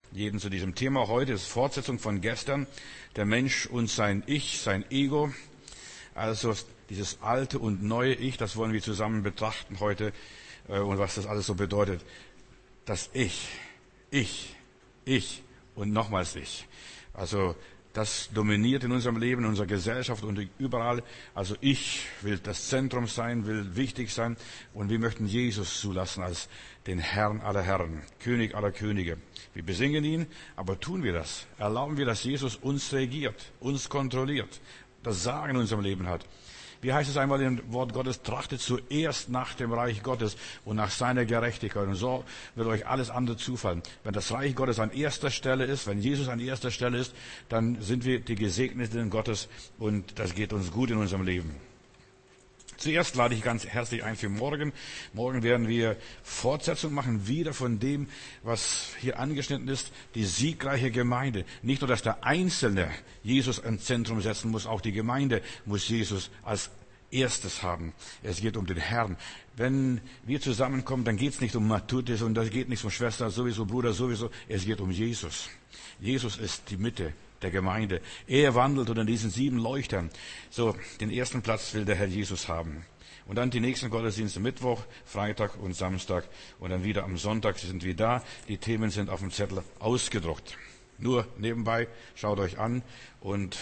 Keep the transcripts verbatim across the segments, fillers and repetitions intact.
jeden zu diesem Thema. Heute ist Fortsetzung von gestern. Der Mensch und sein Ich, sein Ego. Also dieses alte und neue Ich, das wollen wir zusammen betrachten heute und was das alles so bedeutet. Das Ich, ich, ich und nochmals ich. Also das dominiert in unserem Leben, in unserer Gesellschaft und überall. Also ich will das Zentrum sein, will wichtig sein und wir möchten Jesus zulassen als den Herrn aller Herren, König aller Könige. Wir besingen ihn, aber tun wir das? Erlauben wir, dass Jesus uns regiert, uns kontrolliert, das Sagen in unserem Leben hat? Wie heißt es einmal im Wort Gottes, trachtet zuerst nach dem Reich Gottes und nach seiner Gerechtigkeit. Und so wird euch alles andere zufallen. Wenn das Reich Gottes an erster Stelle ist, wenn Jesus an erster Stelle ist, dann sind wir die Gesegneten Gottes und das geht uns gut in unserem Leben. Zuerst lade ich ganz herzlich ein für morgen. Morgen werden wir Fortsetzung machen, wieder von dem, was hier angeschnitten ist, die siegreiche Gemeinde. Nicht nur, dass der Einzelne Jesus ins Zentrum setzen muss, auch die Gemeinde muss Jesus als erstes haben. Es geht um den Herrn. Wenn wir zusammenkommen, dann geht es nicht um Matutis und das geht nicht um Schwester sowieso, Bruder sowieso. Es geht um Jesus. Jesus ist die Mitte der Gemeinde. Er wandelt unter diesen sieben Leuchtern. So, den ersten Platz will der Herr Jesus haben. Und dann die nächsten Gottesdienste Mittwoch, Freitag und Samstag. Und dann wieder am Sonntag sind wir da. Die Themen sind auf dem Zettel ausgedruckt. Nur nebenbei, schaut euch an und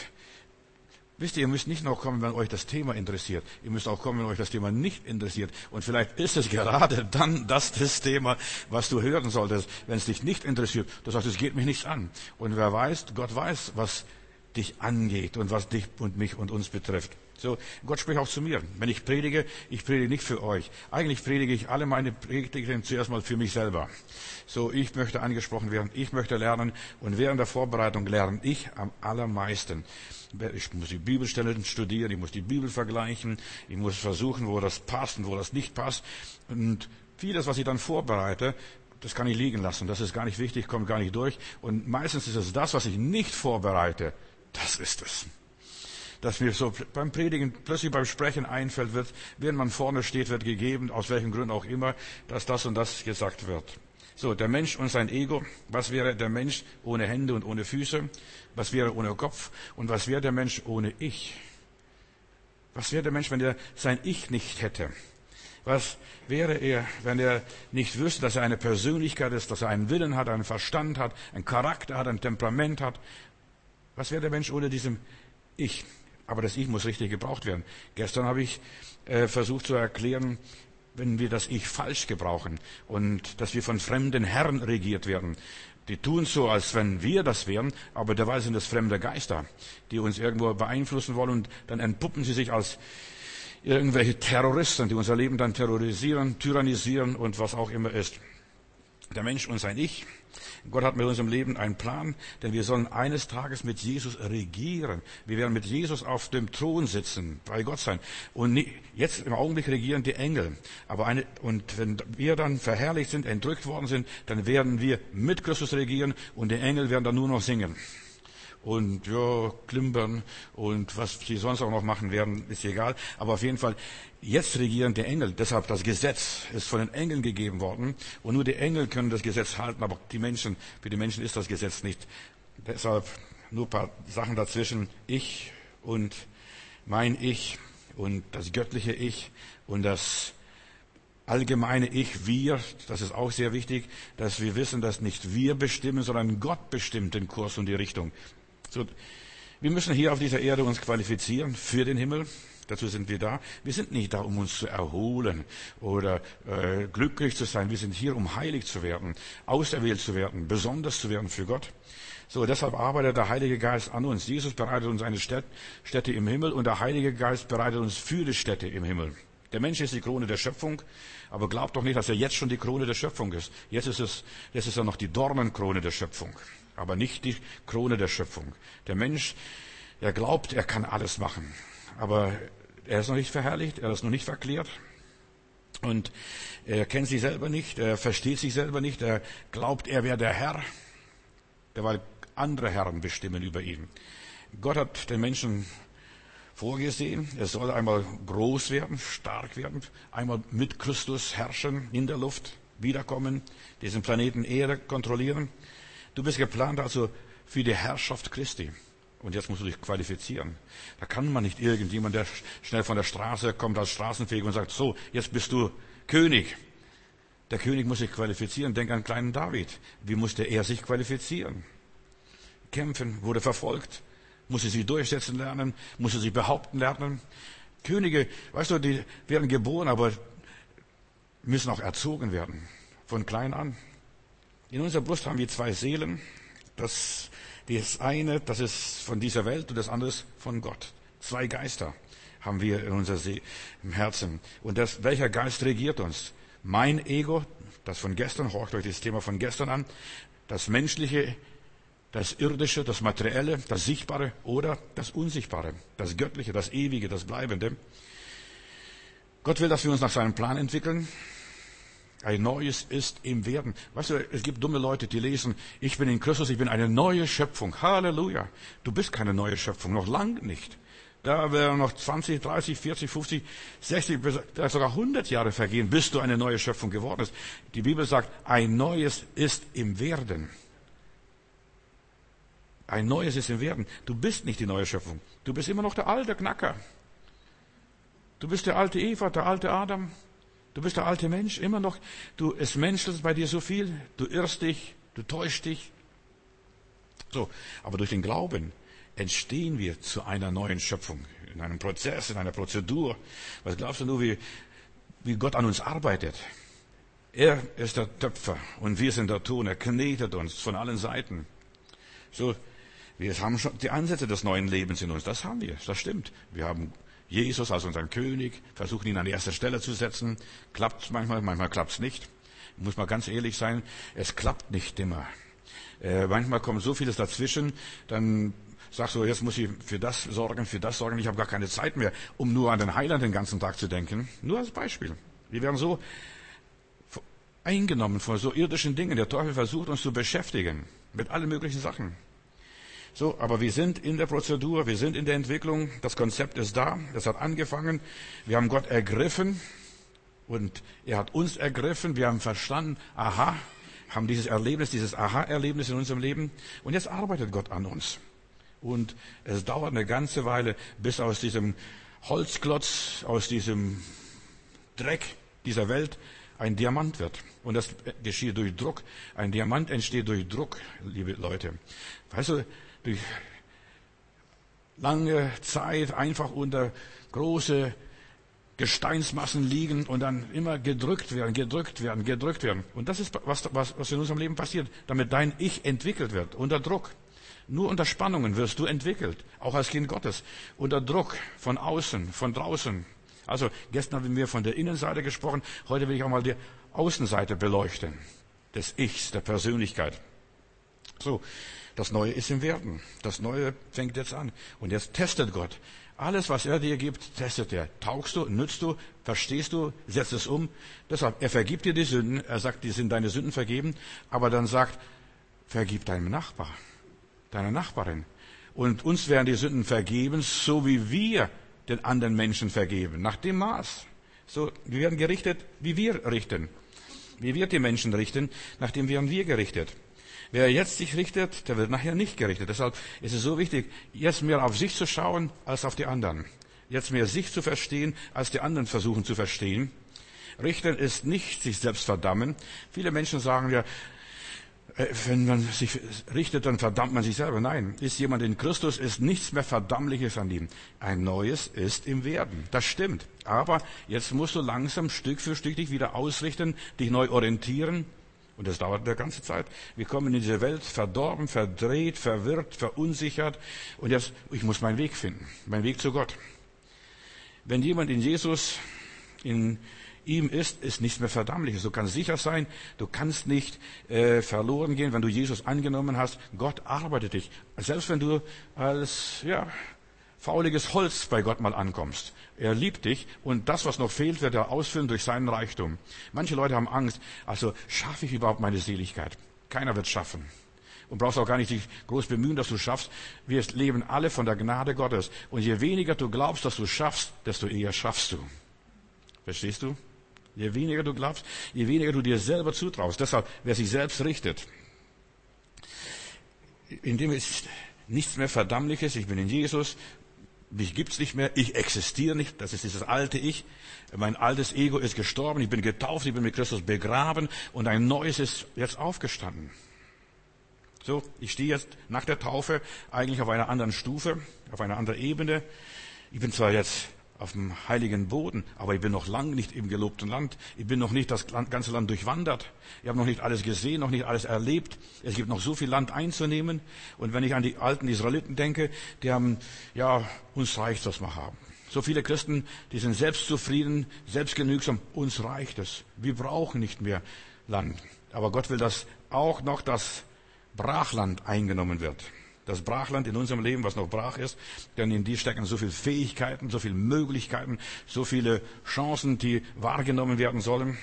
wisst ihr, ihr müsst nicht noch kommen, wenn euch das Thema interessiert. Ihr müsst auch kommen, wenn euch das Thema nicht interessiert. Und vielleicht ist es gerade dann das, das Thema, was du hören solltest. Wenn es dich nicht interessiert, du sagst, es geht mich nichts an. Und wer weiß, Gott weiß, was dich angeht und was dich und mich und uns betrifft. So, Gott spricht auch zu mir. Wenn ich predige, ich predige nicht für euch. Eigentlich predige ich alle meine Predigten zuerst mal für mich selber. So, ich möchte angesprochen werden, ich möchte lernen und während der Vorbereitung lerne ich am allermeisten. Ich muss die Bibelstellen studieren, ich muss die Bibel vergleichen, ich muss versuchen, wo das passt und wo das nicht passt. Und vieles, was ich dann vorbereite, das kann ich liegen lassen. Das ist gar nicht wichtig, kommt gar nicht durch. Und meistens ist es das, was ich nicht vorbereite, das ist es. Dass mir so beim Predigen, plötzlich beim Sprechen einfällt, wird, während man vorne steht, wird gegeben, aus welchem Grund auch immer, dass das und das gesagt wird. So, der Mensch und sein Ego. Was wäre der Mensch ohne Hände und ohne Füße? Was wäre ohne Kopf? Und was wäre der Mensch ohne Ich? Was wäre der Mensch, wenn er sein Ich nicht hätte? Was wäre er, wenn er nicht wüsste, dass er eine Persönlichkeit ist, dass er einen Willen hat, einen Verstand hat, einen Charakter hat, ein Temperament hat? Was wäre der Mensch ohne diesem Ich? Aber das Ich muss richtig gebraucht werden. Gestern habe ich äh, versucht zu erklären, wenn wir das Ich falsch gebrauchen und dass wir von fremden Herren regiert werden. Die tun so, als wenn wir das wären, aber dabei sind es fremde Geister, die uns irgendwo beeinflussen wollen und dann entpuppen sie sich als irgendwelche Terroristen, die unser Leben dann terrorisieren, tyrannisieren und was auch immer ist. Der Mensch und sein Ich. Gott hat mit unserem Leben einen Plan, denn wir sollen eines Tages mit Jesus regieren. Wir werden mit Jesus auf dem Thron sitzen, bei Gott sein. Und nie, jetzt im Augenblick regieren die Engel. Aber eine, und wenn wir dann verherrlicht sind, entrückt worden sind, dann werden wir mit Christus regieren und die Engel werden dann nur noch singen. Und ja, klimpern und was sie sonst auch noch machen werden, ist egal. Aber auf jeden Fall, jetzt regieren die Engel. Deshalb das Gesetz ist von den Engeln gegeben worden. Und nur die Engel können das Gesetz halten, aber die Menschen, für die Menschen ist das Gesetz nicht. Deshalb nur ein paar Sachen dazwischen. Ich und mein Ich und das göttliche Ich und das allgemeine Ich, wir, das ist auch sehr wichtig, dass wir wissen, dass nicht wir bestimmen, sondern Gott bestimmt den Kurs und die Richtung. So, wir müssen hier auf dieser Erde uns qualifizieren für den Himmel. Dazu sind wir da. Wir sind nicht da, um uns zu erholen oder äh, glücklich zu sein. Wir sind hier, um heilig zu werden, auserwählt zu werden, besonders zu werden für Gott. So, deshalb arbeitet der Heilige Geist an uns. Jesus bereitet uns eine Stätte im Himmel und der Heilige Geist bereitet uns für die Stätte im Himmel. Der Mensch ist die Krone der Schöpfung, aber glaubt doch nicht, dass er jetzt schon die Krone der Schöpfung ist. Jetzt ist es, jetzt ist er noch die Dornenkrone der Schöpfung, aber nicht die Krone der Schöpfung. Der Mensch, er glaubt, er kann alles machen, aber er ist noch nicht verherrlicht, er ist noch nicht verklärt und er kennt sich selber nicht, er versteht sich selber nicht, er glaubt, er wäre der Herr, weil andere Herren bestimmen über ihn. Gott hat den Menschen vorgesehen. Er soll einmal groß werden, stark werden, einmal mit Christus herrschen, in der Luft wiederkommen, diesen Planeten Erde kontrollieren. Du bist geplant also für die Herrschaft Christi. Und jetzt musst du dich qualifizieren. Da kann man nicht irgendjemand, der schnell von der Straße kommt als Straßenfeger und sagt, so, jetzt bist du König. Der König muss sich qualifizieren. Denk an kleinen David. Wie musste er sich qualifizieren? Kämpfen, wurde verfolgt, musste sich durchsetzen lernen, musste sich behaupten lernen. Könige, weißt du, die werden geboren, aber müssen auch erzogen werden. Von klein an. In unserer Brust haben wir zwei Seelen. Das, das eine, das ist von dieser Welt und das andere ist von Gott. Zwei Geister haben wir in unser See, im Herzen. Und das, welcher Geist regiert uns? Mein Ego, das von gestern, horcht euch das Thema von gestern an, das menschliche, das irdische, das materielle, das sichtbare oder das unsichtbare, das göttliche, das ewige, das bleibende. Gott will, dass wir uns nach seinem Plan entwickeln. Ein Neues ist im Werden. Weißt du, es gibt dumme Leute, die lesen, ich bin in Christus, ich bin eine neue Schöpfung. Halleluja. Du bist keine neue Schöpfung, noch lang nicht. Da werden noch zwanzig, dreißig, vierzig, fünfzig, sechzig, vielleicht sogar hundert Jahre vergehen, bis du eine neue Schöpfung geworden bist. Die Bibel sagt, ein Neues ist im Werden. Ein Neues ist im Werden. Du bist nicht die neue Schöpfung. Du bist immer noch der alte Knacker. Du bist der alte Eva, der alte Adam. Du bist der alte Mensch, immer noch. Du, es menschelt bei dir so viel. Du irrst dich, du täuschst dich. So, aber durch den Glauben entstehen wir zu einer neuen Schöpfung. In einem Prozess, in einer Prozedur. Was glaubst du nur, wie, wie Gott an uns arbeitet? Er ist der Töpfer und wir sind der Ton. Er knetet uns von allen Seiten. So, wir haben schon die Ansätze des neuen Lebens in uns. Das haben wir, das stimmt. Wir haben Jesus als unseren König, versuchen ihn an die erste Stelle zu setzen. Klappt manchmal, manchmal klappt's nicht. Muss mal ganz ehrlich sein, es klappt nicht immer. Äh, manchmal kommt so vieles dazwischen, dann sagst du, jetzt muss ich für das sorgen, für das sorgen. Ich habe gar keine Zeit mehr, um nur an den Heiland den ganzen Tag zu denken. Nur als Beispiel. Wir werden so eingenommen von so irdischen Dingen. Der Teufel versucht uns zu beschäftigen mit allen möglichen Sachen. So, aber wir sind in der Prozedur, wir sind in der Entwicklung, das Konzept ist da, das hat angefangen, wir haben Gott ergriffen und er hat uns ergriffen, wir haben verstanden, aha, haben dieses Erlebnis, dieses Aha-Erlebnis in unserem Leben und jetzt arbeitet Gott an uns. Und es dauert eine ganze Weile, bis aus diesem Holzklotz, aus diesem Dreck dieser Welt ein Diamant wird. Und das geschieht durch Druck. Ein Diamant entsteht durch Druck, liebe Leute. Weißt du, durch lange Zeit einfach unter große Gesteinsmassen liegen und dann immer gedrückt werden, gedrückt werden, gedrückt werden. Und das ist, was, was, was in unserem Leben passiert, damit dein Ich entwickelt wird, unter Druck. Nur unter Spannungen wirst du entwickelt, auch als Kind Gottes. Unter Druck von außen, von draußen. Also gestern haben wir von der Innenseite gesprochen, heute will ich auch mal die Außenseite beleuchten. Des Ichs, der Persönlichkeit. So, das Neue ist im Werden. Das Neue fängt jetzt an. Und jetzt testet Gott. Alles, was er dir gibt, testet er. Taugst du, nützt du, verstehst du, setzt es um. Deshalb, er vergibt dir die Sünden. Er sagt, die sind deine Sünden vergeben. Aber dann sagt, vergib deinem Nachbar, deiner Nachbarin. Und uns werden die Sünden vergeben, so wie wir den anderen Menschen vergeben. Nach dem Maß. So, wir werden gerichtet, wie wir richten. Wie wir die Menschen richten, nach dem werden wir gerichtet. Wer jetzt sich richtet, der wird nachher nicht gerichtet. Deshalb ist es so wichtig, jetzt mehr auf sich zu schauen, als auf die anderen. Jetzt mehr sich zu verstehen, als die anderen versuchen zu verstehen. Richten ist nicht sich selbst verdammen. Viele Menschen sagen ja, wenn man sich richtet, dann verdammt man sich selber. Nein, ist jemand in Christus, ist nichts mehr Verdammliches an ihm. Ein Neues ist im Werden. Das stimmt. Aber jetzt musst du langsam Stück für Stück dich wieder ausrichten, dich neu orientieren. Und das dauert eine ganze Zeit. Wir kommen in diese Welt verdorben, verdreht, verwirrt, verunsichert. Und jetzt, ich muss meinen Weg finden. Meinen Weg zu Gott. Wenn jemand in Jesus, in ihm ist, ist nichts mehr Verdammliches. Du kannst sicher sein, du kannst nicht äh, verloren gehen, wenn du Jesus angenommen hast. Gott arbeitet dich. Selbst wenn du als ja fauliges Holz bei Gott mal ankommst. Er liebt dich und das, was noch fehlt, wird er ausfüllen durch seinen Reichtum. Manche Leute haben Angst. Also schaffe ich überhaupt meine Seligkeit? Keiner wird schaffen. Und brauchst auch gar nicht dich groß bemühen, dass du schaffst. Wir leben alle von der Gnade Gottes. Und je weniger du glaubst, dass du schaffst, desto eher schaffst du. Verstehst du? Je weniger du glaubst, je weniger du dir selber zutraust. Deshalb, wer sich selbst richtet. in dem ist nichts mehr Verdammliches. Ich bin in Jesus. Mich gibt's nicht mehr. Ich existiere nicht. Das ist dieses alte Ich. Mein altes Ego ist gestorben. Ich bin getauft. Ich bin mit Christus begraben. Und ein neues ist jetzt aufgestanden. So, ich stehe jetzt nach der Taufe eigentlich auf einer anderen Stufe, auf einer anderen Ebene. Ich bin zwar jetzt auf dem heiligen Boden, aber ich bin noch lange nicht im gelobten Land. Ich bin noch nicht das ganze Land durchwandert. Ich habe noch nicht alles gesehen, noch nicht alles erlebt. Es gibt noch so viel Land einzunehmen. Und wenn ich an die alten Israeliten denke, die haben, ja, uns reicht, was wir haben. So viele Christen, die sind selbstzufrieden, selbstgenügsam. Uns reicht es. Wir brauchen nicht mehr Land. Aber Gott will, dass auch noch das Brachland eingenommen wird. Das Brachland in unserem Leben, was noch brach ist, denn in die stecken so viele Fähigkeiten, so viele Möglichkeiten, so viele Chancen, die wahrgenommen werden sollen.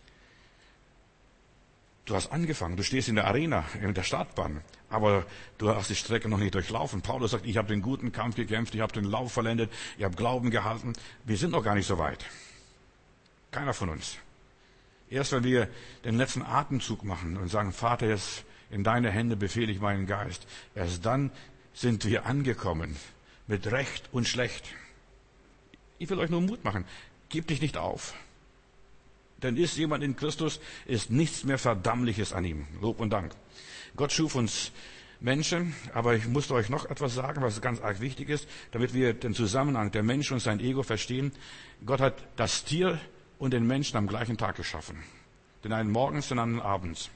Du hast angefangen, du stehst in der Arena, in der Startbahn, aber du hast die Strecke noch nicht durchlaufen. Paulus sagt, ich habe den guten Kampf gekämpft, ich habe den Lauf vollendet, ich habe Glauben gehalten. Wir sind noch gar nicht so weit. Keiner von uns. Erst wenn wir den letzten Atemzug machen und sagen, Vater, jetzt in deine Hände befehle ich meinen Geist. Erst dann sind wir angekommen. Mit Recht und Schlecht. Ich will euch nur Mut machen. Gebt dich nicht auf. Denn ist jemand in Christus, ist nichts mehr Verdammliches an ihm. Lob und Dank. Gott schuf uns Menschen, aber ich muss euch noch etwas sagen, was ganz arg wichtig ist, damit wir den Zusammenhang der Mensch und sein Ego verstehen. Gott hat das Tier und den Menschen am gleichen Tag geschaffen. Den einen morgens, den anderen abends.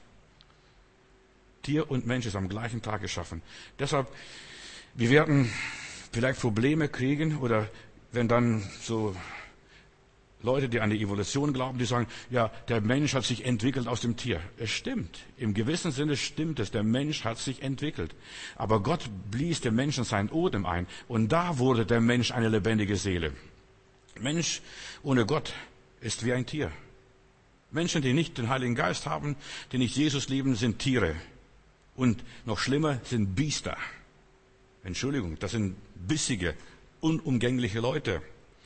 Tier und Mensch ist am gleichen Tag geschaffen. Deshalb, wir werden vielleicht Probleme kriegen oder wenn dann so Leute, die an die Evolution glauben, die sagen, ja, der Mensch hat sich entwickelt aus dem Tier. Es stimmt. Im gewissen Sinne stimmt es. Der Mensch hat sich entwickelt. Aber Gott blies dem Menschen seinen Odem ein. Und da wurde der Mensch eine lebendige Seele. Mensch ohne Gott ist wie ein Tier. Menschen, die nicht den Heiligen Geist haben, die nicht Jesus lieben, sind Tiere. Und noch schlimmer sind Biester. Entschuldigung, das sind bissige, unumgängliche Leute.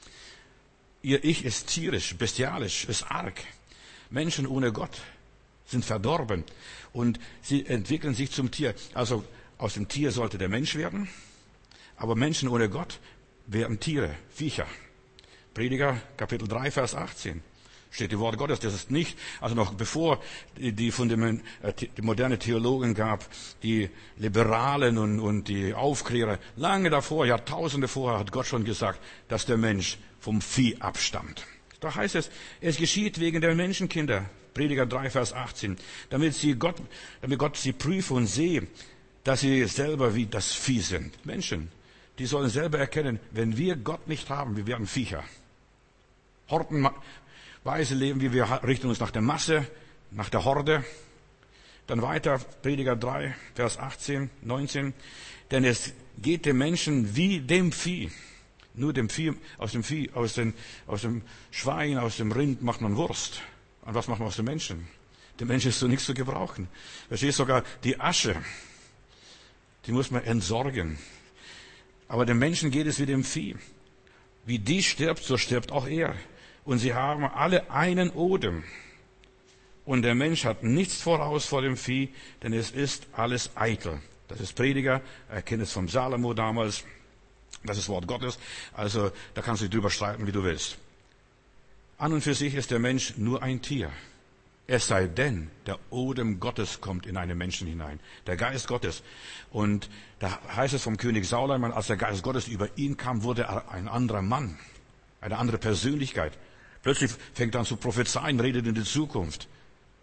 Ihr Ich ist tierisch, bestialisch, ist arg. Menschen ohne Gott sind verdorben und sie entwickeln sich zum Tier. Also aus dem Tier sollte der Mensch werden, aber Menschen ohne Gott werden Tiere, Viecher. Prediger, Kapitel drei, Vers achtzehn. Steht die Wort Gottes, das ist nicht, also noch bevor die, die Fundament, die moderne Theologen gab, die Liberalen und, und die Aufklärer, lange davor, Jahrtausende vorher hat Gott schon gesagt, dass der Mensch vom Vieh abstammt. Da heißt es, es geschieht wegen der Menschenkinder, Prediger drei, Vers achtzehn, damit sie Gott, damit Gott sie prüfe und sehe, dass sie selber wie das Vieh sind. Menschen, die sollen selber erkennen, wenn wir Gott nicht haben, wir werden Viecher. Horten, Weise leben wir, wir richten uns nach der Masse, nach der Horde. Dann weiter, Prediger drei, Vers achtzehn, neunzehn. Denn es geht dem Menschen wie dem Vieh. Nur dem Vieh, aus dem Vieh, aus, den, aus dem Schwein, aus dem Rind macht man Wurst. Und was macht man aus dem Menschen? Der Mensch ist so nichts zu gebrauchen. Da steht sogar die Asche. Die muss man entsorgen. Aber dem Menschen geht es wie dem Vieh. Wie die stirbt, so stirbt auch er. Und sie haben alle einen Odem. Und der Mensch hat nichts voraus vor dem Vieh, denn es ist alles eitel. Das ist Prediger, er kennt es vom Salomo damals. Das ist Wort Gottes. Also da kannst du dich drüber streiten, wie du willst. An und für sich ist der Mensch nur ein Tier. Es sei denn, der Odem Gottes kommt in einen Menschen hinein. Der Geist Gottes. Und da heißt es vom König Saul einmal, als der Geist Gottes über ihn kam, wurde er ein anderer Mann. Eine andere Persönlichkeit. Plötzlich fängt er an zu prophezeien, redet in die Zukunft.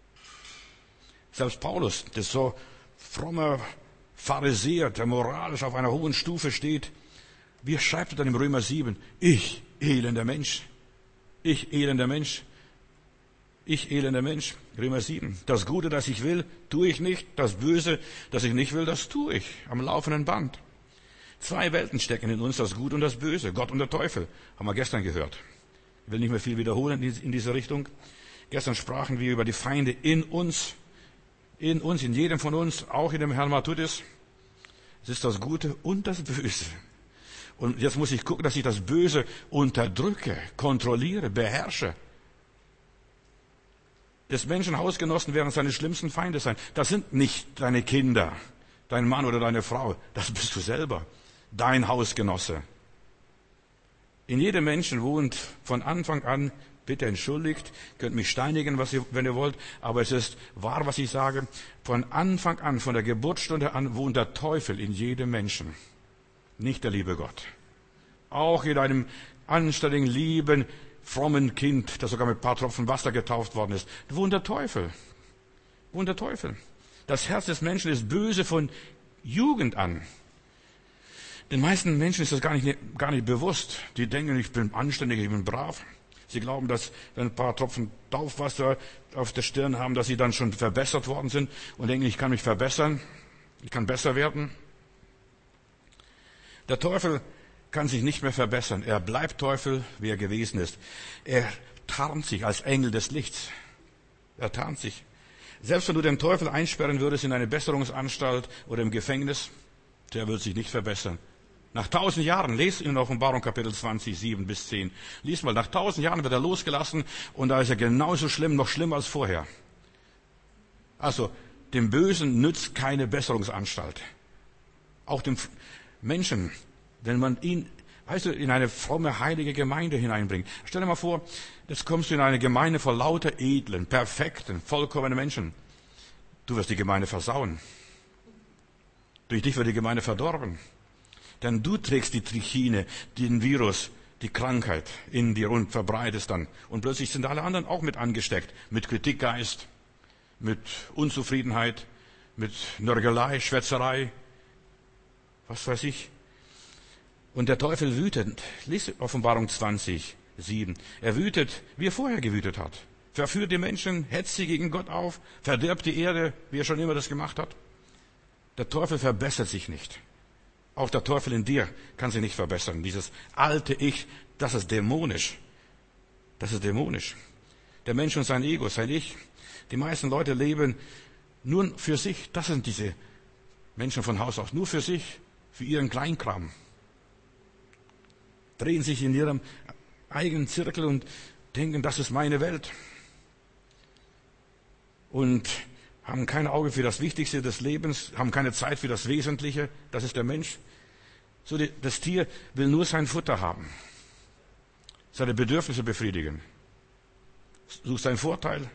Selbst Paulus, der so frommer Pharisäer, der moralisch auf einer hohen Stufe steht, wie schreibt er dann im Römer sieben? Ich, elender Mensch. Ich, elender Mensch. Ich, elender Mensch. Römer sieben. Das Gute, das ich will, tue ich nicht. Das Böse, das ich nicht will, das tue ich. Am laufenden Band. Zwei Welten stecken in uns, das Gute und das Böse. Gott und der Teufel. Haben wir gestern gehört. Ich will nicht mehr viel wiederholen in diese Richtung. Gestern sprachen wir über die Feinde in uns. In uns, in jedem von uns, auch in dem Herrn Matthäus. Es ist das Gute und das Böse. Und jetzt muss ich gucken, dass ich das Böse unterdrücke, kontrolliere, beherrsche. Des Menschen Hausgenossen werden seine schlimmsten Feinde sein. Das sind nicht deine Kinder. Dein Mann oder deine Frau, das bist du selber. Dein Hausgenosse. In jedem Menschen wohnt von Anfang an, bitte entschuldigt, könnt mich steinigen, was ihr, wenn ihr wollt, aber es ist wahr, was ich sage. Von Anfang an, von der Geburtsstunde an, wohnt der Teufel in jedem Menschen. Nicht der liebe Gott. Auch in einem anständigen, lieben, frommen Kind, das sogar mit ein paar Tropfen Wasser getauft worden ist, wohnt der Teufel. Wohnt der Teufel. Das Herz des Menschen ist böse von Jugend an. Den meisten Menschen ist das gar nicht, gar nicht bewusst. Die denken, ich bin anständig, ich bin brav. Sie glauben, dass wenn ein paar Tropfen Taufwasser auf der Stirn haben, dass sie dann schon verbessert worden sind und denken, ich kann mich verbessern, ich kann besser werden. Der Teufel kann sich nicht mehr verbessern. Er bleibt Teufel, wie er gewesen ist. Er tarnt sich als Engel des Lichts. Er tarnt sich. Selbst wenn du den Teufel einsperren würdest in eine Besserungsanstalt oder im Gefängnis, der wird sich nicht verbessern. Nach tausend Jahren, lest in Offenbarung Kapitel zwanzig, sieben bis zehn. Lies mal, nach tausend Jahren wird er losgelassen und da ist er genauso schlimm, noch schlimmer als vorher. Also, dem Bösen nützt keine Besserungsanstalt. Auch dem Menschen, wenn man ihn, weißt du, in eine fromme, heilige Gemeinde hineinbringt. Stell dir mal vor, jetzt kommst du in eine Gemeinde voll lauter edlen, perfekten, vollkommenen Menschen. Du wirst die Gemeinde versauen. Durch dich wird die Gemeinde verdorben. Denn du trägst die Trichine, den Virus, die Krankheit in dir und verbreitest dann. Und plötzlich sind alle anderen auch mit angesteckt. Mit Kritikgeist, mit Unzufriedenheit, mit Nörgelei, Schwätzerei, was weiß ich. Und der Teufel wütet. Lies Offenbarung zwanzig, sieben. Er wütet, wie er vorher gewütet hat. Verführt die Menschen, hetzt sie gegen Gott auf, verdirbt die Erde, wie er schon immer das gemacht hat. Der Teufel verbessert sich nicht. Auch der Teufel in dir kann sich nicht verbessern. Dieses alte Ich, das ist dämonisch. Das ist dämonisch. Der Mensch und sein Ego, sein Ich. Die meisten Leute leben nur für sich. Das sind diese Menschen von Haus aus. Nur für sich, für ihren Kleinkram. Drehen sich in ihrem eigenen Zirkel und denken, das ist meine Welt. Und haben kein Auge für das Wichtigste des Lebens, haben keine Zeit für das Wesentliche. Das ist der Mensch. So, das Tier will nur sein Futter haben, seine Bedürfnisse befriedigen, sucht seinen Vorteil.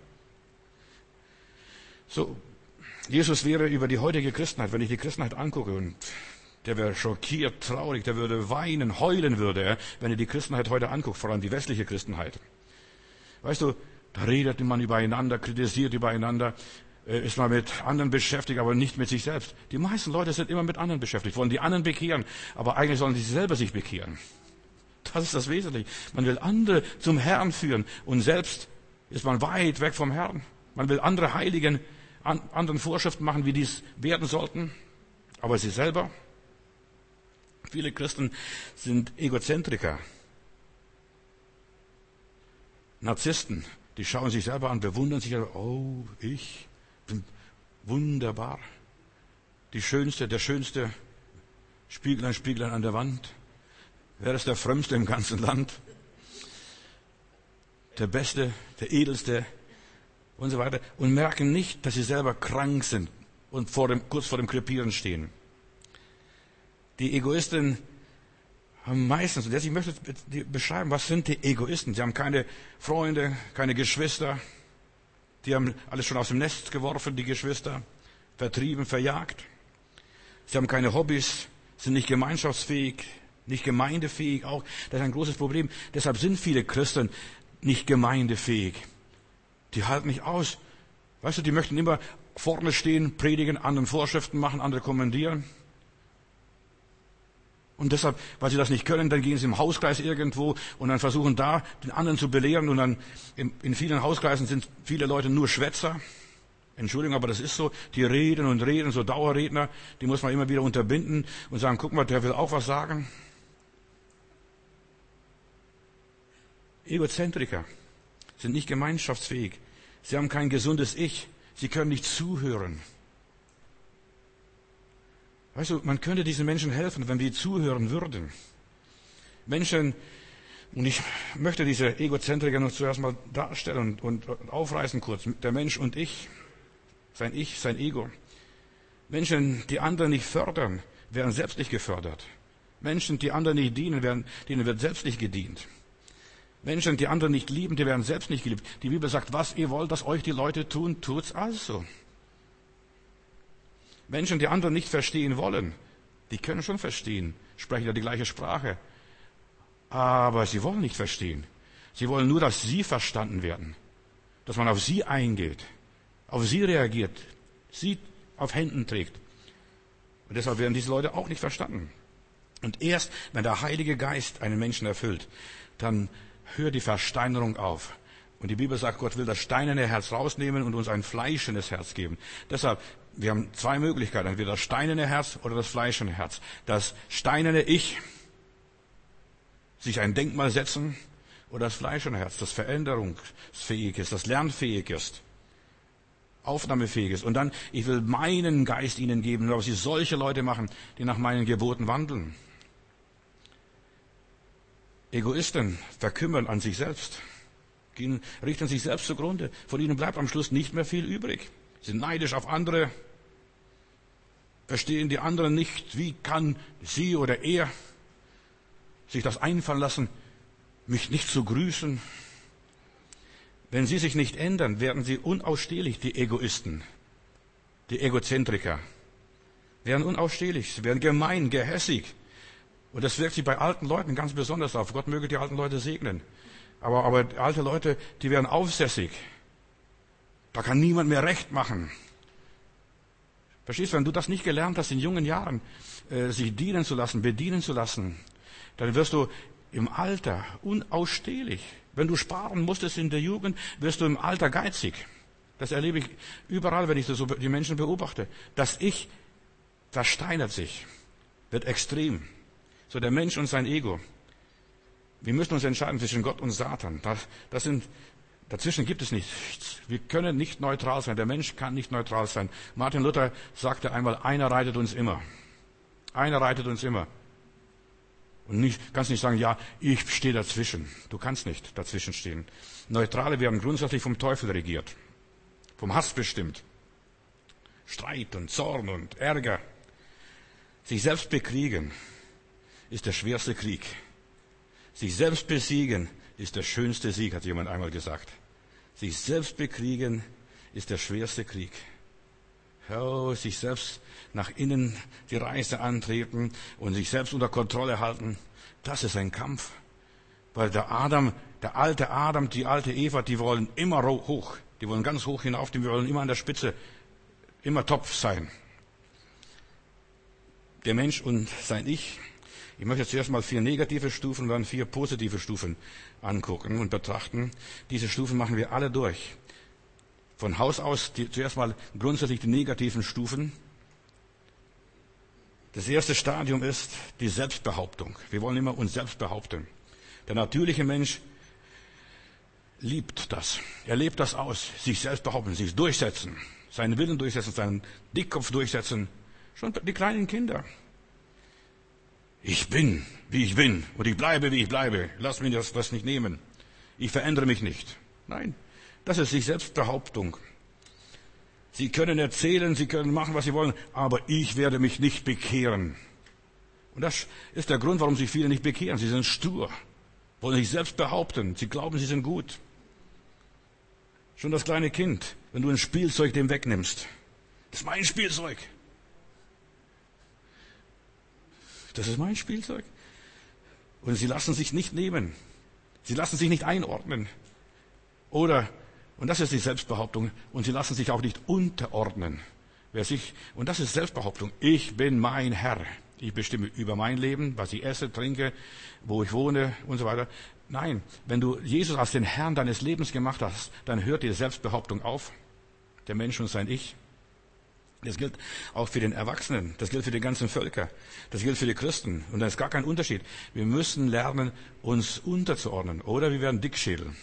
So, Jesus wäre über die heutige Christenheit, wenn ich die Christenheit angucke, und der wäre schockiert, traurig, der würde weinen, heulen würde er, wenn er die Christenheit heute anguckt, vor allem die westliche Christenheit. Weißt du, da redet man übereinander, kritisiert übereinander, ist mal mit anderen beschäftigt, aber nicht mit sich selbst. Die meisten Leute sind immer mit anderen beschäftigt, wollen die anderen bekehren, aber eigentlich sollen sie selber sich bekehren. Das ist das Wesentliche. Man will andere zum Herrn führen und selbst ist man weit weg vom Herrn. Man will andere Heiligen, an, anderen Vorschriften machen, wie dies werden sollten, aber sie selber. Viele Christen sind Egozentriker, Narzissten, die schauen sich selber an, bewundern sich, oh, ich bin wunderbar. Die Schönste, der Schönste, Spieglein, Spieglein an der Wand. Wer ist der Frömmste im ganzen Land? Der Beste, der Edelste und so weiter. Und merken nicht, dass sie selber krank sind und vor dem, kurz vor dem Krepieren stehen. Die Egoisten haben meistens, und jetzt ich möchte beschreiben, was sind die Egoisten? Sie haben keine Freunde, keine Geschwister. Die haben alles schon aus dem Nest geworfen, die Geschwister, vertrieben, verjagt. Sie haben keine Hobbys, sind nicht gemeinschaftsfähig, nicht gemeindefähig auch. Das ist ein großes Problem. Deshalb sind viele Christen nicht gemeindefähig. Die halten nicht aus. Weißt du, die möchten immer vorne stehen, predigen, anderen Vorschriften machen, andere kommandieren. Und deshalb, weil sie das nicht können, dann gehen sie im Hauskreis irgendwo und dann versuchen da, den anderen zu belehren. Und dann in, in vielen Hauskreisen sind viele Leute nur Schwätzer. Entschuldigung, aber das ist so. Die reden und reden, so Dauerredner. Die muss man immer wieder unterbinden und sagen, guck mal, der will auch was sagen. Egozentriker sind nicht gemeinschaftsfähig. Sie haben kein gesundes Ich. Sie können nicht zuhören. Weißt du, man könnte diesen Menschen helfen, wenn wir zuhören würden. Menschen, und ich möchte diese Egozentriker noch zuerst mal darstellen und, und aufreißen kurz. Der Mensch und ich, sein Ich, sein Ego. Menschen, die anderen nicht fördern, werden selbst nicht gefördert. Menschen, die anderen nicht dienen, werden, denen wird selbst nicht gedient. Menschen, die anderen nicht lieben, die werden selbst nicht geliebt. Die Bibel sagt, was ihr wollt, dass euch die Leute tun, tut's also. Menschen, die anderen nicht verstehen wollen, die können schon verstehen, sprechen ja die gleiche Sprache. Aber sie wollen nicht verstehen. Sie wollen nur, dass sie verstanden werden. Dass man auf sie eingeht, auf sie reagiert, sie auf Händen trägt. Und deshalb werden diese Leute auch nicht verstanden. Und erst, wenn der Heilige Geist einen Menschen erfüllt, dann hört die Versteinerung auf. Und die Bibel sagt, Gott will das steinerne Herz rausnehmen und uns ein fleischendes Herz geben. Deshalb, wir haben zwei Möglichkeiten, entweder das steinerne Herz oder das fleischende Herz. Das steinerne Ich, sich ein Denkmal setzen, oder das fleischende Herz, das veränderungsfähig ist, das lernfähig ist, aufnahmefähig ist. Und dann, ich will meinen Geist ihnen geben, aber sie solche Leute machen, die nach meinen Geboten wandeln. Egoisten verkümmern an sich selbst, gehen, richten sich selbst zugrunde. Von ihnen bleibt am Schluss nicht mehr viel übrig. Sie sind neidisch auf andere, verstehen die anderen nicht. Wie kann sie oder er sich das einfallen lassen, mich nicht zu grüßen? Wenn sie sich nicht ändern, werden sie unausstehlich, die Egoisten, die Egozentriker, werden unausstehlich, sie werden gemein, gehässig. Und das wirkt sich bei alten Leuten ganz besonders auf. Gott möge die alten Leute segnen. Aber, aber alte Leute, die werden aufsässig. Da kann niemand mehr Recht machen. Verstehst du, wenn du das nicht gelernt hast in jungen Jahren, äh, sich dienen zu lassen, bedienen zu lassen, dann wirst du im Alter unausstehlich. Wenn du sparen musstest in der Jugend, wirst du im Alter geizig. Das erlebe ich überall, wenn ich so die Menschen beobachte. Das Ich versteinert sich, wird extrem. So der Mensch und sein Ego. Wir müssen uns entscheiden zwischen Gott und Satan. Das, das sind, dazwischen gibt es nichts. Wir können nicht neutral sein. Der Mensch kann nicht neutral sein. Martin Luther sagte einmal, einer reitet uns immer. Einer reitet uns immer. Und nicht, kannst nicht sagen, ja, ich stehe dazwischen. Du kannst nicht dazwischen stehen. Neutrale werden grundsätzlich vom Teufel regiert. Vom Hass bestimmt. Streit und Zorn und Ärger. Sich selbst bekriegen ist der schwerste Krieg. Sich selbst besiegen ist der schönste Sieg, hat jemand einmal gesagt. Sich selbst bekriegen ist der schwerste Krieg. Oh, sich selbst nach innen die Reise antreten und sich selbst unter Kontrolle halten, das ist ein Kampf. Weil der Adam, der alte Adam, die alte Eva, die wollen immer hoch. Die wollen ganz hoch hinauf, die wollen immer an der Spitze, immer top sein. Der Mensch und sein Ich. Ich möchte zuerst mal vier negative Stufen und dann vier positive Stufen angucken und betrachten. Diese Stufen machen wir alle durch. Von Haus aus die, zuerst mal grundsätzlich die negativen Stufen. Das erste Stadium ist die Selbstbehauptung. Wir wollen immer uns selbst behaupten. Der natürliche Mensch liebt das. Er lebt das aus. Sich selbst behaupten, sich durchsetzen. Seinen Willen durchsetzen, seinen Dickkopf durchsetzen. Schon die kleinen Kinder. Ich bin, wie ich bin. Und ich bleibe, wie ich bleibe. Lass mich das, das nicht nehmen. Ich verändere mich nicht. Nein. Das ist sich Selbstbehauptung. Sie können erzählen, Sie können machen, was Sie wollen, aber ich werde mich nicht bekehren. Und das ist der Grund, warum sich viele nicht bekehren. Sie sind stur, wollen sich selbst behaupten. Sie glauben, sie sind gut. Schon das kleine Kind, wenn du ein Spielzeug dem wegnimmst. Das ist mein Spielzeug. Das ist mein Spielzeug. Und sie lassen sich nicht nehmen. Sie lassen sich nicht einordnen. Oder, und das ist die Selbstbehauptung, und sie lassen sich auch nicht unterordnen. Wer sich, und das ist Selbstbehauptung. Ich bin mein Herr. Ich bestimme über mein Leben, was ich esse, trinke, wo ich wohne und so weiter. Nein, wenn du Jesus als den Herrn deines Lebens gemacht hast, dann hört die Selbstbehauptung auf. Der Mensch und sein Ich. Das gilt auch für den Erwachsenen. Das gilt für die ganzen Völker. Das gilt für die Christen. Und da ist gar kein Unterschied. Wir müssen lernen, uns unterzuordnen. Oder wir werden Dickschädel.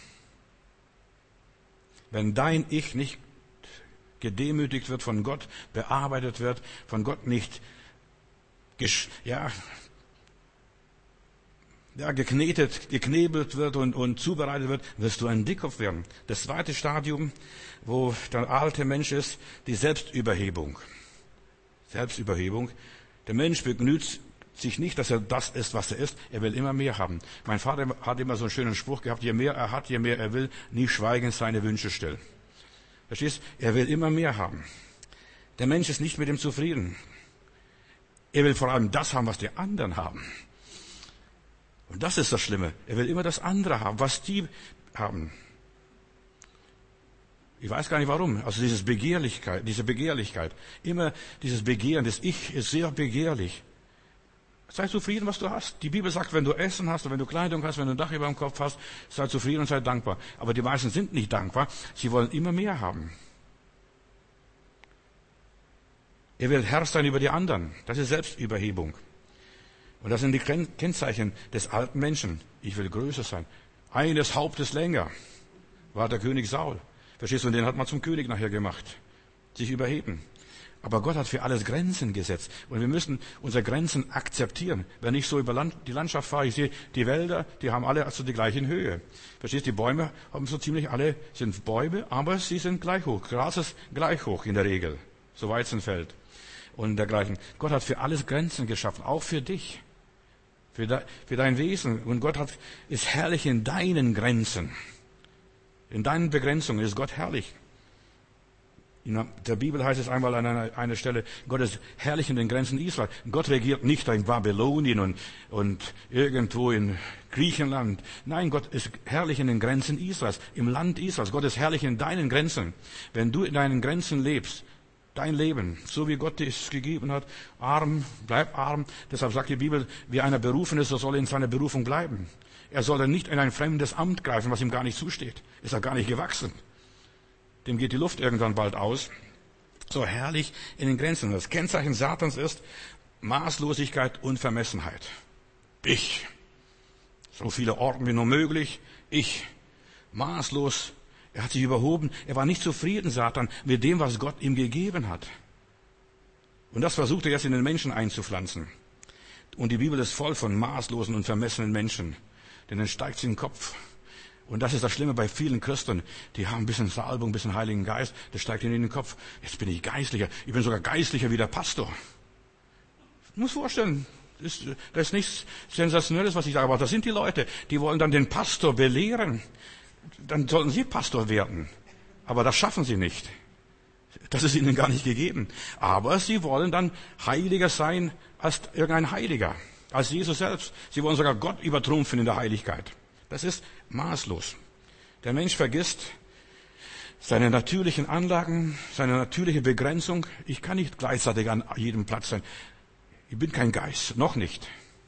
Wenn dein Ich nicht gedemütigt wird von Gott, bearbeitet wird, von Gott nicht ja, ja, geknetet, geknebelt wird und, und zubereitet wird, wirst du ein Dickkopf werden. Das zweite Stadium, wo der alte Mensch ist, die Selbstüberhebung. Selbstüberhebung. Der Mensch begnügt sich nicht, dass er das ist, was er ist. Er will immer mehr haben. Mein Vater hat immer so einen schönen Spruch gehabt, je mehr er hat, je mehr er will, nie schweigend seine Wünsche still. Verstehst? Er will immer mehr haben. Der Mensch ist nicht mit ihm zufrieden. Er will vor allem das haben, was die anderen haben. Und das ist das Schlimme. Er will immer das andere haben, was die haben. Ich weiß gar nicht warum. Also dieses Begehrlichkeit, diese Begehrlichkeit. Immer dieses Begehren, das Ich ist sehr begehrlich. Sei zufrieden, was du hast. Die Bibel sagt, wenn du Essen hast und wenn du Kleidung hast, wenn du ein Dach über dem Kopf hast, sei zufrieden und sei dankbar. Aber die meisten sind nicht dankbar. Sie wollen immer mehr haben. Er will Herr sein über die anderen. Das ist Selbstüberhebung. Und das sind die Kennzeichen des alten Menschen. Ich will größer sein. Eines Hauptes länger war der König Saul. Verstehst du? Und den hat man zum König nachher gemacht. Sich überheben. Aber Gott hat für alles Grenzen gesetzt. Und wir müssen unsere Grenzen akzeptieren. Wenn ich so über Land, die Landschaft fahre, ich sehe, die Wälder, die haben alle also die gleiche Höhe. Verstehst du? Die Bäume haben so ziemlich alle, sind Bäume, aber sie sind gleich hoch. Gras ist gleich hoch in der Regel. So Weizenfeld und dergleichen. Gott hat für alles Grenzen geschaffen. Auch für dich. Für, de, für dein Wesen. Und Gott hat, ist herrlich in deinen Grenzen. In deinen Begrenzungen ist Gott herrlich. In der Bibel heißt es einmal an einer, einer Stelle, Gott ist herrlich in den Grenzen Israel. Gott regiert nicht in Babylonien und, und irgendwo in Griechenland. Nein, Gott ist herrlich in den Grenzen Israels, im Land Israels. Gott ist herrlich in deinen Grenzen. Wenn du in deinen Grenzen lebst, dein Leben, so wie Gott es gegeben hat, arm, bleib arm. Deshalb sagt die Bibel, wie einer berufen ist, so soll er in seiner Berufung bleiben. Er soll dann nicht in ein fremdes Amt greifen, was ihm gar nicht zusteht. Ist er gar nicht gewachsen. Dem geht die Luft irgendwann bald aus. So herrlich in den Grenzen. Das Kennzeichen Satans ist Maßlosigkeit und Vermessenheit. Ich. So viele Orden wie nur möglich. Ich. Maßlos. Er hat sich überhoben. Er war nicht zufrieden, Satan, mit dem, was Gott ihm gegeben hat. Und das versucht er jetzt in den Menschen einzupflanzen. Und die Bibel ist voll von maßlosen und vermessenen Menschen. Denn dann steigt sie in den Kopf. Und das ist das Schlimme bei vielen Christen. Die haben ein bisschen Salbung, ein bisschen Heiligen Geist. Das steigt ihnen in den Kopf. Jetzt bin ich Geistlicher. Ich bin sogar geistlicher wie der Pastor. Ich muss vorstellen, das ist, das ist nichts Sensationelles, was ich sage. Aber das sind die Leute, die wollen dann den Pastor belehren. Dann sollten sie Pastor werden. Aber das schaffen sie nicht. Das ist ihnen gar nicht gegeben. Aber sie wollen dann heiliger sein als irgendein Heiliger. Als Jesus selbst. Sie wollen sogar Gott übertrumpfen in der Heiligkeit. Das ist maßlos. Der Mensch vergisst seine natürlichen Anlagen, seine natürliche Begrenzung. Ich kann nicht gleichzeitig an jedem Platz sein. Ich bin kein Geist, noch nicht.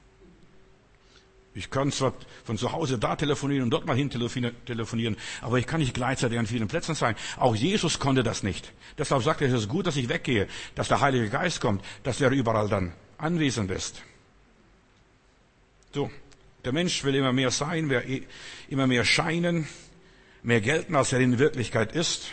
Ich kann zwar von zu Hause da telefonieren und dort mal hin telefonieren, aber ich kann nicht gleichzeitig an vielen Plätzen sein. Auch Jesus konnte das nicht. Deshalb sagt er, es ist gut, dass ich weggehe, dass der Heilige Geist kommt, dass er überall dann anwesend ist. So. Der Mensch will immer mehr sein, immer mehr scheinen, mehr gelten, als er in Wirklichkeit ist.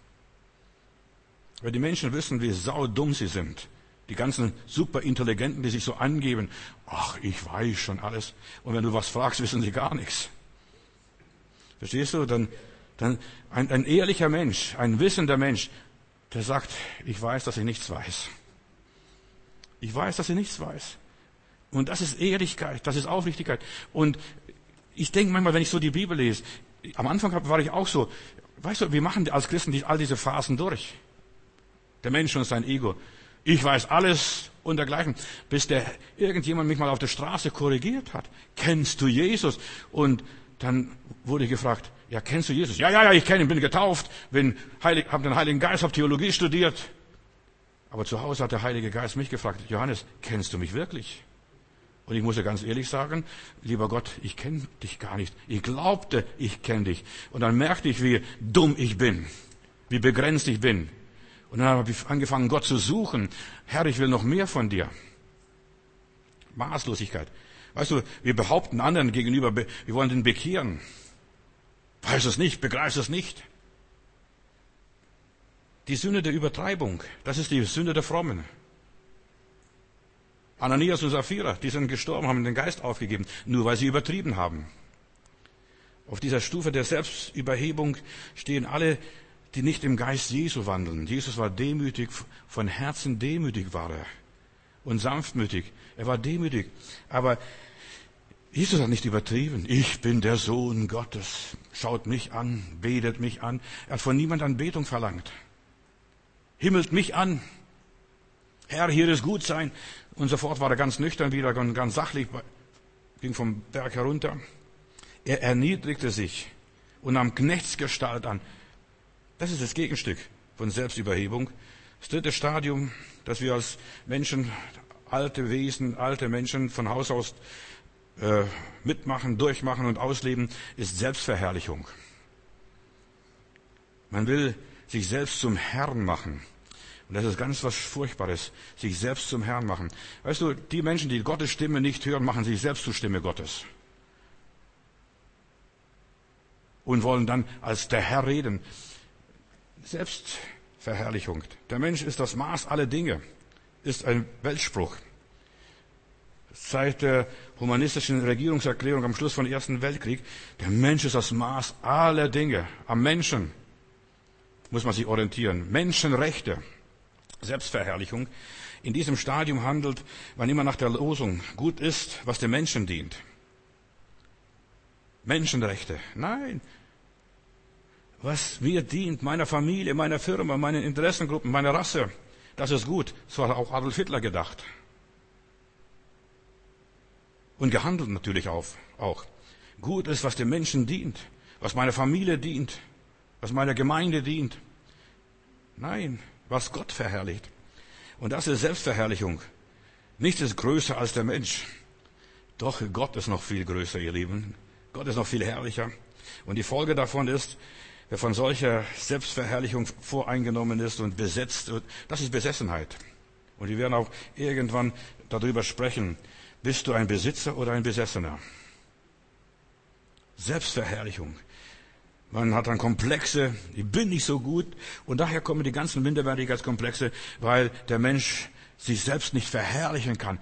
Weil die Menschen wissen, wie saudumm sie sind. Die ganzen Superintelligenten, die sich so angeben, ach, ich weiß schon alles. Und wenn du was fragst, wissen sie gar nichts. Verstehst du? Dann, dann ein, ein ehrlicher Mensch, ein wissender Mensch, der sagt, ich weiß, dass ich nichts weiß. Ich weiß, dass ich nichts weiß. Und das ist Ehrlichkeit, das ist Aufrichtigkeit. Und ich denke manchmal, wenn ich so die Bibel lese, am Anfang war ich auch so, weißt du, wir machen als Christen all diese Phasen durch. Der Mensch und sein Ego. Ich weiß alles und dergleichen. Bis der irgendjemand mich mal auf der Straße korrigiert hat. Kennst du Jesus? Und dann wurde ich gefragt, ja, kennst du Jesus? Ja, ja, ja, ich kenne ihn, bin getauft, bin heilig, habe den Heiligen Geist, habe Theologie studiert. Aber zu Hause hat der Heilige Geist mich gefragt, Johannes, kennst du mich wirklich? Und ich muss ja ganz ehrlich sagen, lieber Gott, ich kenne dich gar nicht. Ich glaubte, ich kenne dich. Und dann merkte ich, wie dumm ich bin, wie begrenzt ich bin. Und dann habe ich angefangen, Gott zu suchen. Herr, ich will noch mehr von dir. Maßlosigkeit. Weißt du, wir behaupten anderen gegenüber, wir wollen den bekehren. Weißt du es nicht, begreifst du es nicht. Die Sünde der Übertreibung, das ist die Sünde der Frommen. Ananias und Sapphira, die sind gestorben, haben den Geist aufgegeben, nur weil sie übertrieben haben. Auf dieser Stufe der Selbstüberhebung stehen alle die nicht im Geist Jesu wandeln. Jesus war demütig, von Herzen demütig war er. Und sanftmütig. Er war demütig. Aber Jesus hat nicht übertrieben. Ich bin der Sohn Gottes. Schaut mich an, betet mich an. Er hat von niemand Anbetung verlangt. Himmelt mich an. Herr, hier ist gut sein. Und sofort war er ganz nüchtern wieder, ganz sachlich, ging vom Berg herunter. Er erniedrigte sich und nahm Knechtsgestalt an. Das ist das Gegenstück von Selbstüberhebung. Das dritte Stadium, das wir als Menschen, alte Wesen, alte Menschen von Haus aus äh, mitmachen, durchmachen und ausleben, ist Selbstverherrlichung. Man will sich selbst zum Herrn machen. Und das ist ganz was Furchtbares, sich selbst zum Herrn machen. Weißt du, die Menschen, die Gottes Stimme nicht hören, machen sich selbst zur Stimme Gottes. Und wollen dann als der Herr reden. Selbstverherrlichung. Der Mensch ist das Maß aller Dinge, ist ein Weltspruch. Seit der humanistischen Regierungserklärung am Schluss vom Ersten Weltkrieg, der Mensch ist das Maß aller Dinge. Am Menschen muss man sich orientieren. Menschenrechte, Selbstverherrlichung. In diesem Stadium handelt man immer nach der Losung, gut ist, was dem Menschen dient. Menschenrechte, nein. Was mir dient, meiner Familie, meiner Firma, meinen Interessengruppen, meiner Rasse, das ist gut. So hat auch Adolf Hitler gedacht. Und gehandelt natürlich auch. Gut ist, was dem Menschen dient, was meiner Familie dient, was meiner Gemeinde dient. Nein, was Gott verherrlicht. Und das ist Selbstverherrlichung. Nichts ist größer als der Mensch. Doch Gott ist noch viel größer, ihr Lieben. Gott ist noch viel herrlicher. Und die Folge davon ist, wer von solcher Selbstverherrlichung voreingenommen ist und besetzt, das ist Besessenheit. Und wir werden auch irgendwann darüber sprechen. Bist du ein Besitzer oder ein Besessener? Selbstverherrlichung. Man hat dann Komplexe, ich bin nicht so gut. Und daher kommen die ganzen Minderwertigkeitskomplexe, weil der Mensch sich selbst nicht verherrlichen kann.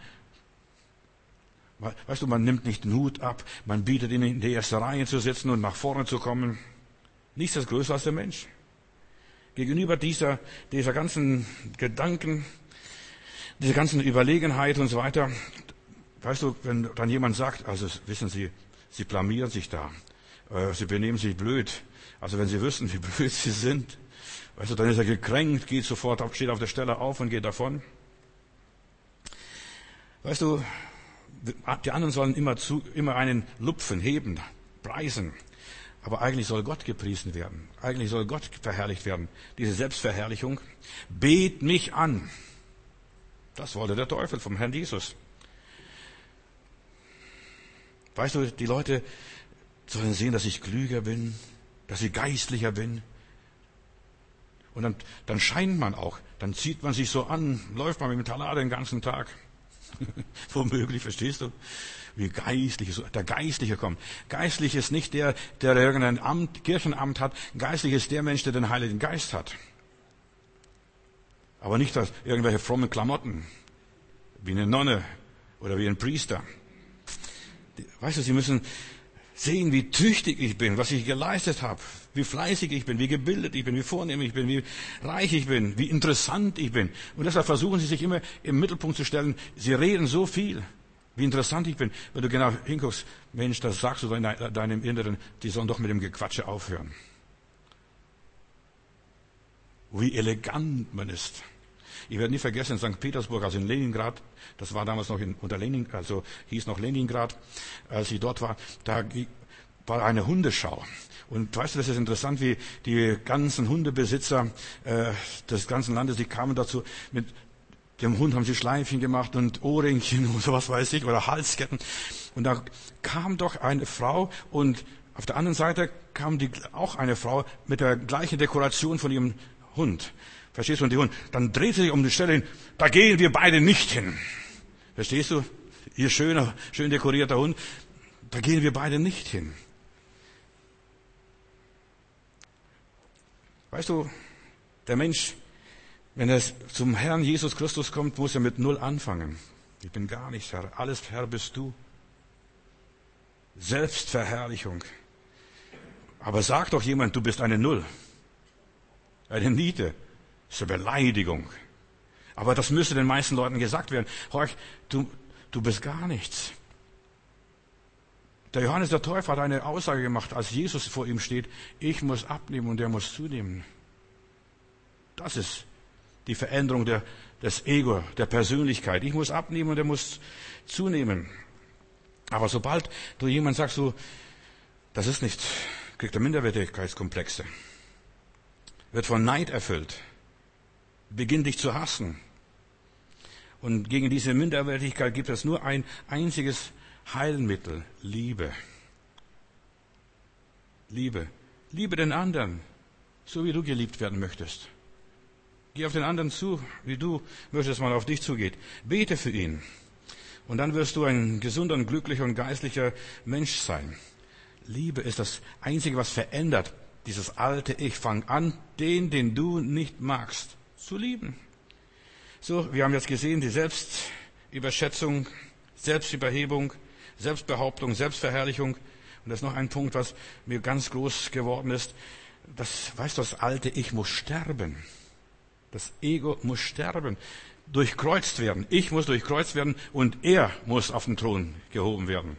Weißt du, man nimmt nicht den Hut ab, man bietet ihnen in die erste Reihe zu sitzen und nach vorne zu kommen. Nichts ist größer als der Mensch. Gegenüber dieser, dieser ganzen Gedanken, dieser ganzen Überlegenheit und so weiter, weißt du, wenn dann jemand sagt, also wissen Sie, Sie blamieren sich da, äh, Sie benehmen sich blöd, also wenn Sie wüssten, wie blöd Sie sind, weißt du, dann ist er gekränkt, geht sofort auf, steht auf der Stelle auf und geht davon. Weißt du, die anderen sollen immer, zu, immer einen lupfen, heben, preisen. Aber eigentlich soll Gott gepriesen werden. Eigentlich soll Gott verherrlicht werden. Diese Selbstverherrlichung. Bet mich an. Das wollte der Teufel vom Herrn Jesus. Weißt du, die Leute sollen sehen, dass ich klüger bin, dass ich geistlicher bin. Und dann, dann scheint man auch. Dann zieht man sich so an, läuft man mit dem Talar den ganzen Tag. Womöglich, verstehst du? Wie geistlich ist, der Geistliche kommt. Geistlich ist nicht der, der irgendein Amt, Kirchenamt hat. Geistlich ist der Mensch, der den Heiligen Geist hat. Aber nicht dass irgendwelche frommen Klamotten, wie eine Nonne oder wie ein Priester. Weißt du, sie müssen sehen, wie tüchtig ich bin, was ich geleistet habe, wie fleißig ich bin, wie gebildet ich bin, wie vornehm ich bin, wie reich ich bin, wie interessant ich bin. Und deshalb versuchen sie sich immer im Mittelpunkt zu stellen. Sie reden so viel, wie interessant ich bin. Wenn du genau hinguckst, Mensch, das sagst du in deinem Inneren, die sollen doch mit dem Gequatsche aufhören. Wie elegant man ist. Ich werde nie vergessen, in Sankt Petersburg, also in Leningrad, das war damals noch in, unter Lenin, also hieß noch Leningrad, als ich dort war, da war eine Hundeschau. Und weißt du, das ist interessant, wie die ganzen Hundebesitzer äh, des ganzen Landes, die kamen dazu, mit dem Hund haben sie Schleifchen gemacht und Ohrringchen und sowas weiß ich, oder Halsketten. Und da kam doch eine Frau und auf der anderen Seite kam die, auch eine Frau mit der gleichen Dekoration von ihrem Hund. Verstehst du? Und die Hund, dann dreht sie sich um die Stelle hin, da gehen wir beide nicht hin. Verstehst du? Ihr schöner, schön dekorierter Hund, da gehen wir beide nicht hin. Weißt du, der Mensch, wenn er zum Herrn Jesus Christus kommt, muss er mit Null anfangen. Ich bin gar nicht Herr, alles Herr bist du. Selbstverherrlichung. Aber sag doch jemand, du bist eine Null. Eine Niete. Das ist eine Beleidigung. Aber das müsste den meisten Leuten gesagt werden. Horch, du, du bist gar nichts. Der Johannes der Täufer hat eine Aussage gemacht, als Jesus vor ihm steht, ich muss abnehmen und er muss zunehmen. Das ist die Veränderung der, des Ego, der Persönlichkeit. Ich muss abnehmen und er muss zunehmen. Aber sobald du jemand sagst, so, das ist nicht, kriegt er Minderwertigkeitskomplexe, wird von Neid erfüllt, beginnt dich zu hassen. Und gegen diese Minderwertigkeit gibt es nur ein einziges Heilmittel, Liebe. Liebe. Liebe den anderen, so wie du geliebt werden möchtest. Geh auf den anderen zu, wie du möchtest, mal auf dich zugeht. Bete für ihn. Und dann wirst du ein gesunder und glücklicher und geistlicher Mensch sein. Liebe ist das Einzige, was verändert. Dieses alte Ich. Fang an, den, den du nicht magst, zu lieben. So, wir haben jetzt gesehen, die Selbstüberschätzung, Selbstüberhebung, Selbstbehauptung, Selbstverherrlichung. Und das ist noch ein Punkt, was mir ganz groß geworden ist. Das, weißt du, das alte Ich muss sterben. Das Ego muss sterben, durchkreuzt werden. Ich muss durchkreuzt werden und er muss auf den Thron gehoben werden.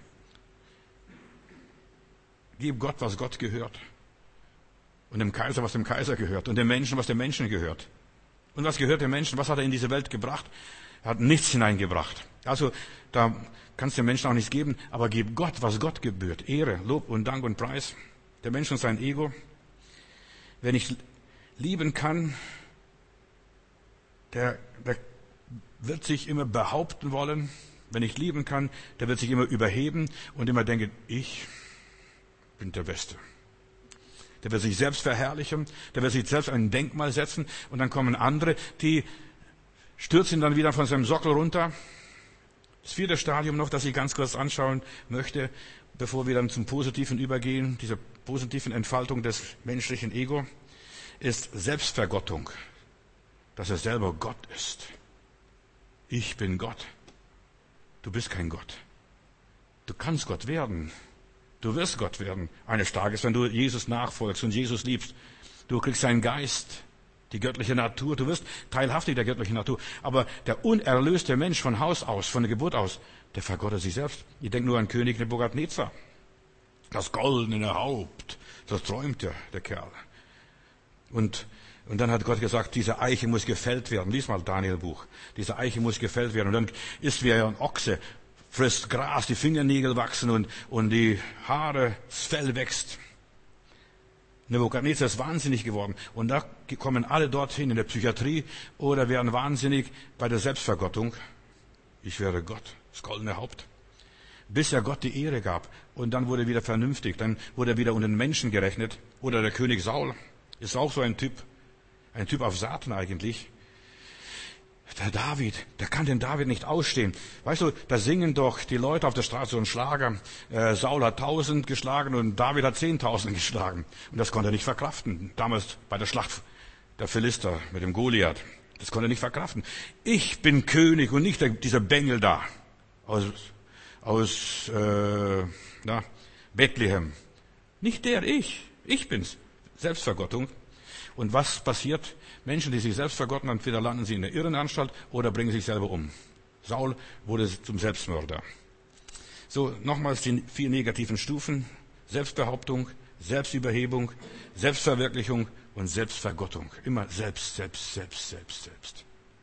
Gib Gott, was Gott gehört. Und dem Kaiser, was dem Kaiser gehört. Und dem Menschen, was dem Menschen gehört. Und was gehört dem Menschen? Was hat er in diese Welt gebracht? Er hat nichts hineingebracht. Also, da kannst du dem Menschen auch nichts geben, aber gib Gott, was Gott gebührt. Ehre, Lob und Dank und Preis. Der Mensch und sein Ego. Wenn ich lieben kann, der, der wird sich immer behaupten wollen. Wenn ich lieben kann, der wird sich immer überheben und immer denken, ich bin der Beste. Der wird sich selbst verherrlichen, der wird sich selbst ein Denkmal setzen und dann kommen andere, die stürzen dann wieder von seinem Sockel runter. Das vierte Stadium noch, das ich ganz kurz anschauen möchte, bevor wir dann zum Positiven übergehen, dieser positiven Entfaltung des menschlichen Ego, ist Selbstvergottung, dass er selber Gott ist. Ich bin Gott. Du bist kein Gott. Du kannst Gott werden. Du wirst Gott werden eines Tages, wenn du Jesus nachfolgst und Jesus liebst. Du kriegst seinen Geist, die göttliche Natur. Du wirst teilhaftig der göttlichen Natur. Aber der unerlöste Mensch von Haus aus, von der Geburt aus, der vergottet sich selbst. Ich denke nur an König Nebukadnezar. Das goldene Haupt, das träumt ja der Kerl. Und, und dann hat Gott gesagt, diese Eiche muss gefällt werden. Lies mal Daniel-Buch. Diese Eiche muss gefällt werden. Und dann ist wie ein Ochse, frisst Gras, die Fingernägel wachsen und, und die Haare, das Fell wächst. Nebukadnezar ist wahnsinnig geworden. Und da kommen alle dorthin in der Psychiatrie oder werden wahnsinnig bei der Selbstvergottung. Ich wäre Gott, das goldene Haupt. Bis er Gott die Ehre gab. Und dann wurde er wieder vernünftig. Dann wurde er wieder unter den Menschen gerechnet. Oder der König Saul ist auch so ein Typ. Ein Typ auf Satan eigentlich. Der David, der kann den David nicht ausstehen. Weißt du, da singen doch die Leute auf der Straße so einen Schlager. Äh, Saul hat tausend geschlagen und David hat zehntausend geschlagen. Und das konnte er nicht verkraften. Damals bei der Schlacht der Philister mit dem Goliath. Das konnte er nicht verkraften. Ich bin König und nicht der, dieser Bengel da aus, aus äh, na, Bethlehem. Nicht der, ich. Ich bin's. Selbstvergottung. Und was passiert? Menschen, die sich selbst vergotten, entweder landen sie in der Irrenanstalt oder bringen sich selber um. Saul wurde zum Selbstmörder. So, nochmals die vier negativen Stufen. Selbstbehauptung, Selbstüberhebung, Selbstverwirklichung und Selbstvergottung. Immer selbst, selbst, selbst, selbst, selbst.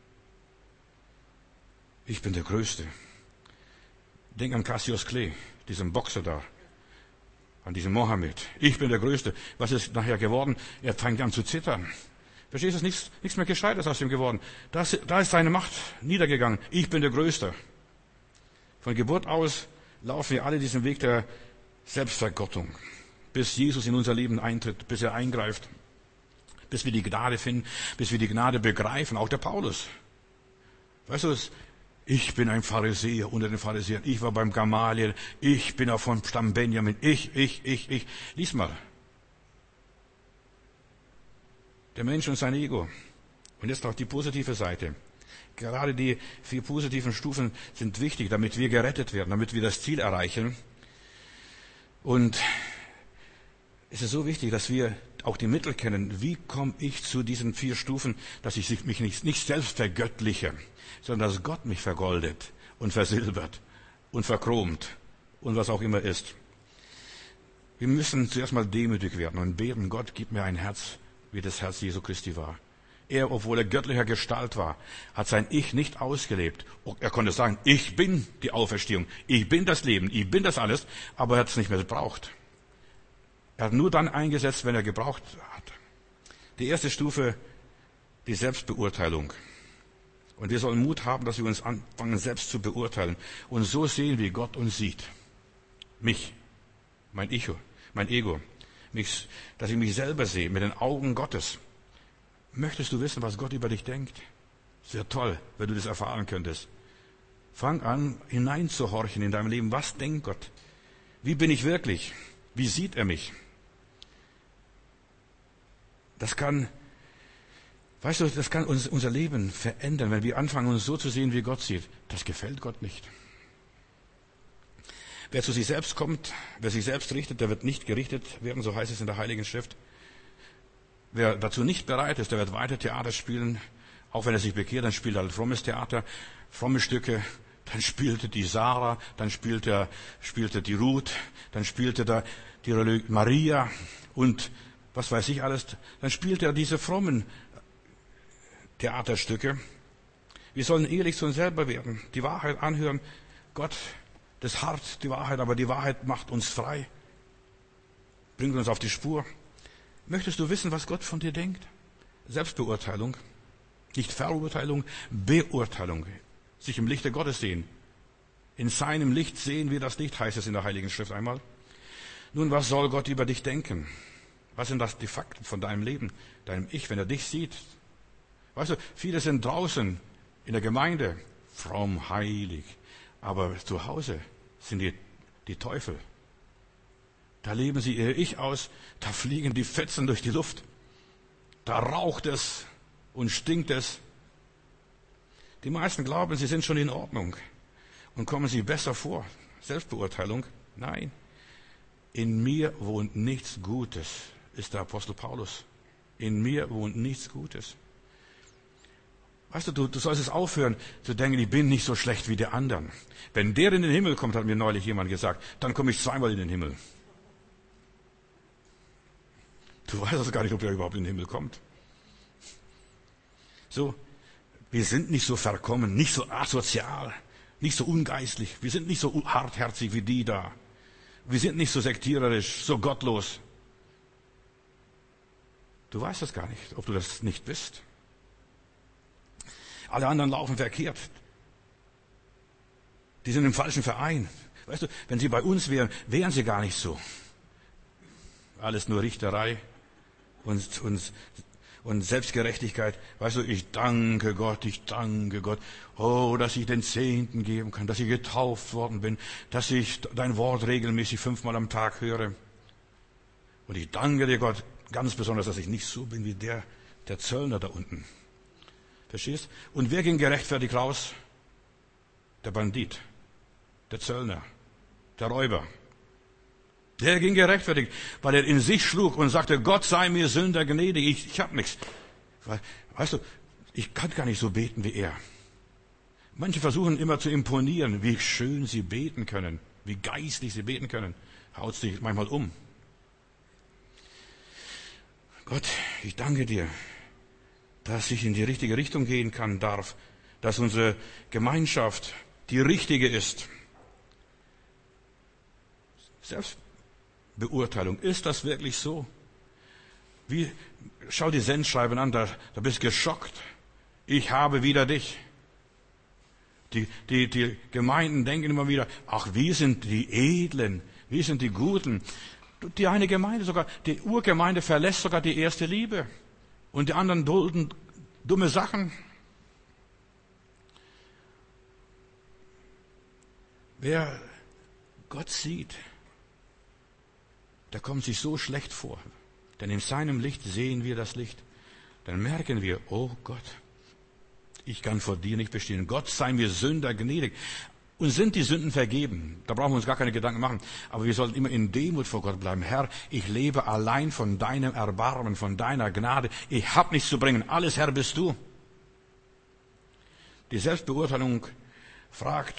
Ich bin der Größte. Denk an Cassius Clay, diesen Boxer da. An diesem Mohammed. Ich bin der Größte. Was ist nachher geworden? Er fängt an zu zittern. Verstehst du, nichts, nichts mehr Gescheites aus ihm geworden. Das, da ist seine Macht niedergegangen. Ich bin der Größte. Von Geburt aus laufen wir alle diesen Weg der Selbstvergottung. Bis Jesus in unser Leben eintritt, bis er eingreift. Bis wir die Gnade finden, bis wir die Gnade begreifen. Auch der Paulus. Weißt du, ich bin ein Pharisäer unter den Pharisäern. Ich war beim Gamaliel. Ich bin auch vom Stamm Benjamin. Ich, ich, ich, ich. Lies mal. Der Mensch und sein Ego. Und jetzt noch die positive Seite. Gerade die vier positiven Stufen sind wichtig, damit wir gerettet werden, damit wir das Ziel erreichen. Und es ist so wichtig, dass wir auch die Mittel kennen. Wie komme ich zu diesen vier Stufen, dass ich mich nicht, nicht selbst vergöttliche, sondern dass Gott mich vergoldet und versilbert und verchromt und was auch immer ist. Wir müssen zuerst mal demütig werden und beten, Gott, gib mir ein Herz, wie das Herz Jesu Christi war. Er, obwohl er göttlicher Gestalt war, hat sein Ich nicht ausgelebt. Er konnte sagen, ich bin die Auferstehung, ich bin das Leben, ich bin das alles, aber er hat es nicht mehr gebraucht. Er hat nur dann eingesetzt, wenn er gebraucht hat. Die erste Stufe, die Selbstbeurteilung. Und wir sollen Mut haben, dass wir uns anfangen, selbst zu beurteilen und so sehen, wie Gott uns sieht. Mich, mein Ich, mein Ego, mich, dass ich mich selber sehe mit den Augen Gottes. Möchtest du wissen, was Gott über dich denkt? Es wäre toll, wenn du das erfahren könntest. Fang an, hineinzuhorchen in deinem Leben. Was denkt Gott? Wie bin ich wirklich? Wie sieht er mich? Das kann, weißt du, das kann uns, unser Leben verändern, wenn wir anfangen, uns so zu sehen, wie Gott sieht. Das gefällt Gott nicht. Wer zu sich selbst kommt, wer sich selbst richtet, der wird nicht gerichtet werden, so heißt es in der Heiligen Schrift. Wer dazu nicht bereit ist, der wird weiter Theater spielen. Auch wenn er sich bekehrt, dann spielt er halt frommes Theater, fromme Stücke. Dann spielte die Sarah, dann spielte, spielte die Ruth, dann spielte da die Maria und was weiß ich alles. Dann spielte er diese frommen Theaterstücke. Wir sollen ehrlich zu uns selber werden, die Wahrheit anhören. Gott, das ist hart, die Wahrheit, aber die Wahrheit macht uns frei, bringt uns auf die Spur. Möchtest du wissen, was Gott von dir denkt? Selbstbeurteilung, nicht Verurteilung, Beurteilung. Sich im Lichte Gottes sehen. In seinem Licht sehen wir das Licht, heißt es in der Heiligen Schrift einmal. Nun, was soll Gott über dich denken? Was sind das die Fakten von deinem Leben, deinem Ich, wenn er dich sieht? Weißt du, viele sind draußen in der Gemeinde, fromm, heilig, aber zu Hause sind die, die Teufel. Da leben sie ihr Ich aus, da fliegen die Fetzen durch die Luft. Da raucht es und stinkt es. Die meisten glauben, sie sind schon in Ordnung und kommen sich besser vor. Selbstbeurteilung? Nein. In mir wohnt nichts Gutes, ist der Apostel Paulus. In mir wohnt nichts Gutes. Weißt du, du, du sollst es aufhören zu denken, ich bin nicht so schlecht wie die anderen. Wenn der in den Himmel kommt, hat mir neulich jemand gesagt, dann komme ich zweimal in den Himmel. Du weißt es gar nicht, ob der überhaupt in den Himmel kommt. So, wir sind nicht so verkommen, nicht so asozial, nicht so ungeistlich. Wir sind nicht so hartherzig wie die da. Wir sind nicht so sektiererisch, so gottlos. Du weißt das gar nicht, ob du das nicht bist. Alle anderen laufen verkehrt. Die sind im falschen Verein. Weißt du, wenn sie bei uns wären, wären sie gar nicht so. Alles nur Richterei und, und, und Selbstgerechtigkeit. Weißt du, ich danke Gott, ich danke Gott. Oh, dass ich den Zehnten geben kann, dass ich getauft worden bin, dass ich dein Wort regelmäßig fünfmal am Tag höre. Und ich danke dir, Gott, ganz besonders, dass ich nicht so bin wie der, der Zöllner da unten. Verstehst? Und wer ging gerechtfertigt raus? Der Bandit, der Zöllner, der Räuber. Der ging gerechtfertigt, weil er in sich schlug und sagte, Gott sei mir Sünder gnädig, ich, ich habe nichts. Weißt du, ich kann gar nicht so beten wie er. Manche versuchen immer zu imponieren, wie schön sie beten können, wie geistlich sie beten können. Haut sich manchmal um. Gott, ich danke dir, dass ich in die richtige Richtung gehen kann, darf, dass unsere Gemeinschaft die richtige ist. Selbstbeurteilung, ist das wirklich so? Wie, schau die Sendschreiben an, da, da bist du geschockt. Ich habe wieder dich. Die, die, die Gemeinden denken immer wieder, ach, wir sind die Edlen, wir sind die Guten. Die eine Gemeinde sogar, die Urgemeinde verlässt sogar die erste Liebe. Und die anderen dulden dumme Sachen. Wer Gott sieht, der kommt sich so schlecht vor. Denn in seinem Licht sehen wir das Licht. Dann merken wir, oh Gott, ich kann vor dir nicht bestehen. Gott sei mir Sünder gnädig. Uns sind die Sünden vergeben. Da brauchen wir uns gar keine Gedanken machen. Aber wir sollten immer in Demut vor Gott bleiben. Herr, ich lebe allein von deinem Erbarmen, von deiner Gnade. Ich habe nichts zu bringen. Alles, Herr, bist du. Die Selbstbeurteilung fragt,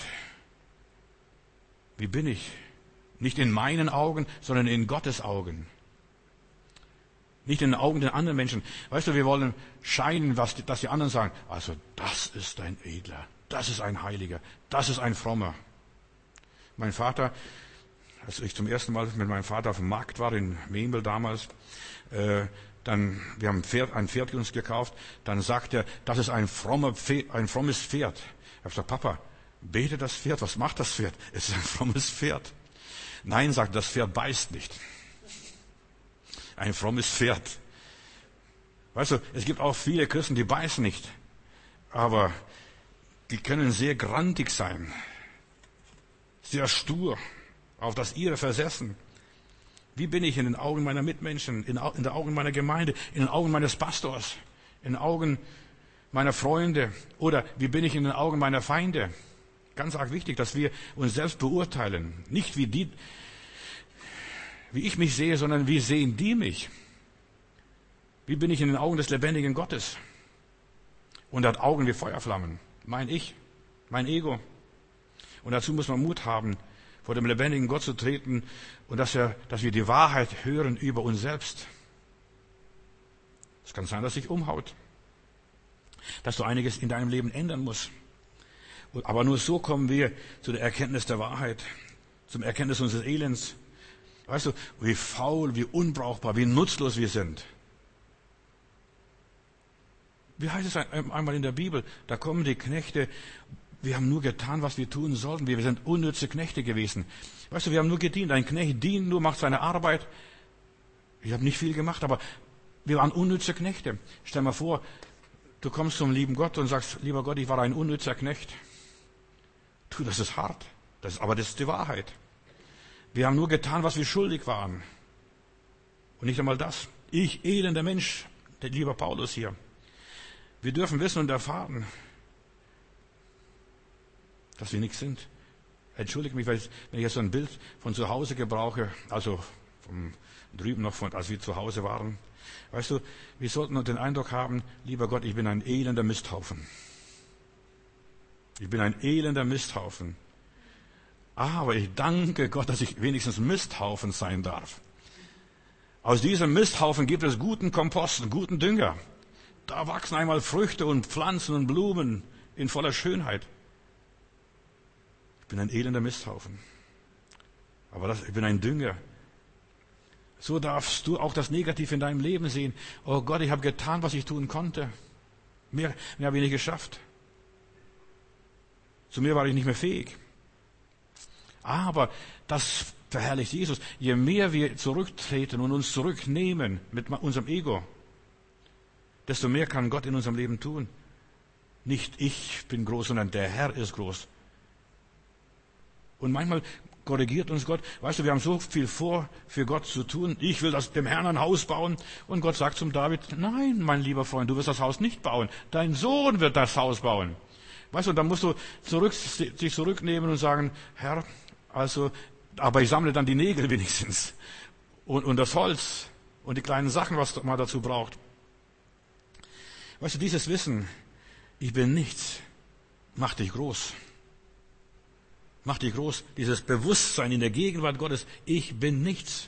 wie bin ich? Nicht in meinen Augen, sondern in Gottes Augen. Nicht in den Augen der anderen Menschen. Weißt du, wir wollen scheinen, was die, dass die anderen sagen. Also, das ist ein Edler. Das ist ein Heiliger. Das ist ein Frommer. Mein Vater, als ich zum ersten Mal mit meinem Vater auf dem Markt war, in Memel damals, äh, dann, wir haben ein Pferd, ein Pferd uns gekauft, dann sagt er, das ist ein, frommer Pferd, ein frommes Pferd. Ich habe gesagt, Papa, bete das Pferd, was macht das Pferd? Es ist ein frommes Pferd. Nein, sagt, das Pferd beißt nicht. Ein frommes Pferd. Weißt du, es gibt auch viele Christen, die beißen nicht. Aber die können sehr grantig sein. Sehr stur. Auf das ihre versessen. Wie bin ich in den Augen meiner Mitmenschen, in den Augen meiner Gemeinde, in den Augen meines Pastors, in den Augen meiner Freunde? Oder wie bin ich in den Augen meiner Feinde? Ganz arg wichtig, dass wir uns selbst beurteilen. Nicht wie die, wie ich mich sehe, sondern wie sehen die mich? Wie bin ich in den Augen des lebendigen Gottes? Und er hat Augen wie Feuerflammen. Mein Ich, mein Ego. Und dazu muss man Mut haben, vor dem lebendigen Gott zu treten und dass, er, dass wir die Wahrheit hören über uns selbst. Es kann sein, dass sich umhaut. Dass du einiges in deinem Leben ändern musst. Aber nur so kommen wir zu der Erkenntnis der Wahrheit, zum Erkenntnis unseres Elends. Weißt du, wie faul, wie unbrauchbar, wie nutzlos wir sind. Wie heißt es einmal in der Bibel? Da kommen die Knechte, wir haben nur getan, was wir tun sollten. Wir sind unnütze Knechte gewesen. Weißt du, wir haben nur gedient. Ein Knecht dient nur, macht seine Arbeit. Ich habe nicht viel gemacht, aber wir waren unnütze Knechte. Stell dir mal vor, du kommst zum lieben Gott und sagst, lieber Gott, ich war ein unnützer Knecht. Du, das ist hart. Das ist, aber das ist die Wahrheit. Wir haben nur getan, was wir schuldig waren. Und nicht einmal das. Ich, elender Mensch, der lieber Paulus hier. Wir dürfen wissen und erfahren, dass wir nichts sind. Entschuldige mich, wenn ich jetzt so ein Bild von zu Hause gebrauche, also vom drüben noch von, als wir zu Hause waren. Weißt du, wir sollten den Eindruck haben, lieber Gott, ich bin ein elender Misthaufen. Ich bin ein elender Misthaufen. Aber ich danke Gott, dass ich wenigstens Misthaufen sein darf. Aus diesem Misthaufen gibt es guten Kompost, guten Dünger. Da wachsen einmal Früchte und Pflanzen und Blumen in voller Schönheit. Ich bin ein elender Misthaufen. Aber das, ich bin ein Dünger. So darfst du auch das Negative in deinem Leben sehen. Oh Gott, ich habe getan, was ich tun konnte. Mehr, mehr habe ich nicht geschafft. Zu mehr war ich nicht mehr fähig. Aber das verherrlicht Jesus. Je mehr wir zurücktreten und uns zurücknehmen mit unserem Ego, desto mehr kann Gott in unserem Leben tun. Nicht ich bin groß, sondern der Herr ist groß. Und manchmal korrigiert uns Gott. Weißt du, wir haben so viel vor, für Gott zu tun. Ich will das, dem Herrn ein Haus bauen. Und Gott sagt zum David, nein, mein lieber Freund, du wirst das Haus nicht bauen. Dein Sohn wird das Haus bauen. Weißt du, dann musst du zurück, dich zurücknehmen und sagen, Herr, also, aber ich sammle dann die Nägel wenigstens. Und, und das Holz und die kleinen Sachen, was man dazu braucht. Weißt du, dieses Wissen, ich bin nichts, macht dich groß. Macht dich groß. Dieses Bewusstsein in der Gegenwart Gottes, ich bin nichts.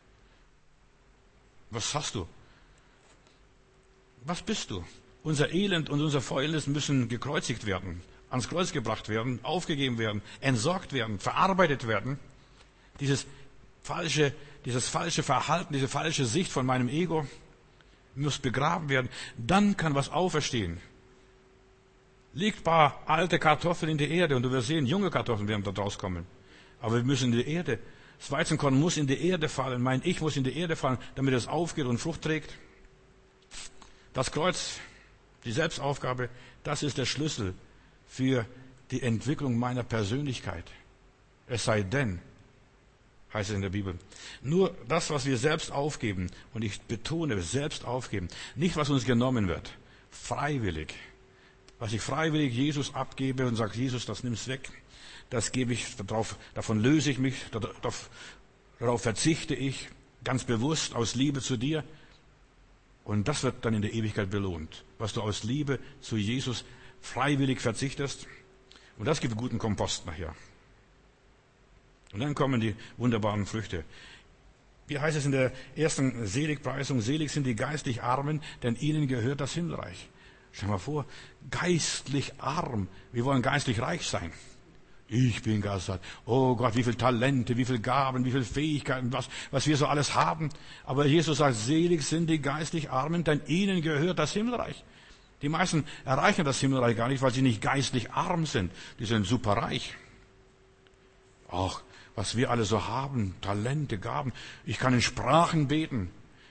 Was hast du? Was bist du? Unser Elend und unser Fäulnis müssen gekreuzigt werden, ans Kreuz gebracht werden, aufgegeben werden, entsorgt werden, verarbeitet werden. Dieses falsche, dieses falsche Verhalten, diese falsche Sicht von meinem Ego muss begraben werden. Dann kann was auferstehen. Liegt ein paar alte Kartoffeln in die Erde und du wirst sehen, junge Kartoffeln werden da rauskommen. Aber wir müssen in die Erde. Das Weizenkorn muss in die Erde fallen. Mein Ich muss in die Erde fallen, damit es aufgeht und Frucht trägt. Das Kreuz, die Selbstaufgabe, das ist der Schlüssel für die Entwicklung meiner Persönlichkeit. Es sei denn, heißt es in der Bibel, nur das, was wir selbst aufgeben, und ich betone, selbst aufgeben, nicht was uns genommen wird, freiwillig, was ich freiwillig Jesus abgebe und sage, Jesus, das nimm's weg, das gebe ich, darauf, davon löse ich mich, darauf, darauf verzichte ich, ganz bewusst aus Liebe zu dir. Und das wird dann in der Ewigkeit belohnt, was du aus Liebe zu Jesus freiwillig verzichtest. Und das gibt guten Kompost nachher. Und dann kommen die wunderbaren Früchte. Wie heißt es in der ersten Seligpreisung? Selig sind die geistlich Armen, denn ihnen gehört das Himmelreich. Stell dir mal vor, geistlich arm. Wir wollen geistlich reich sein. Ich bin geistreich. Oh Gott, wie viele Talente, wie viele Gaben, wie viele Fähigkeiten, was, was wir so alles haben. Aber Jesus sagt, selig sind die geistlich Armen, denn ihnen gehört das Himmelreich. Die meisten erreichen das Himmelreich gar nicht, weil sie nicht geistlich arm sind. Die sind superreich. Ach, was wir alle so haben, Talente, Gaben. Ich kann in Sprachen beten.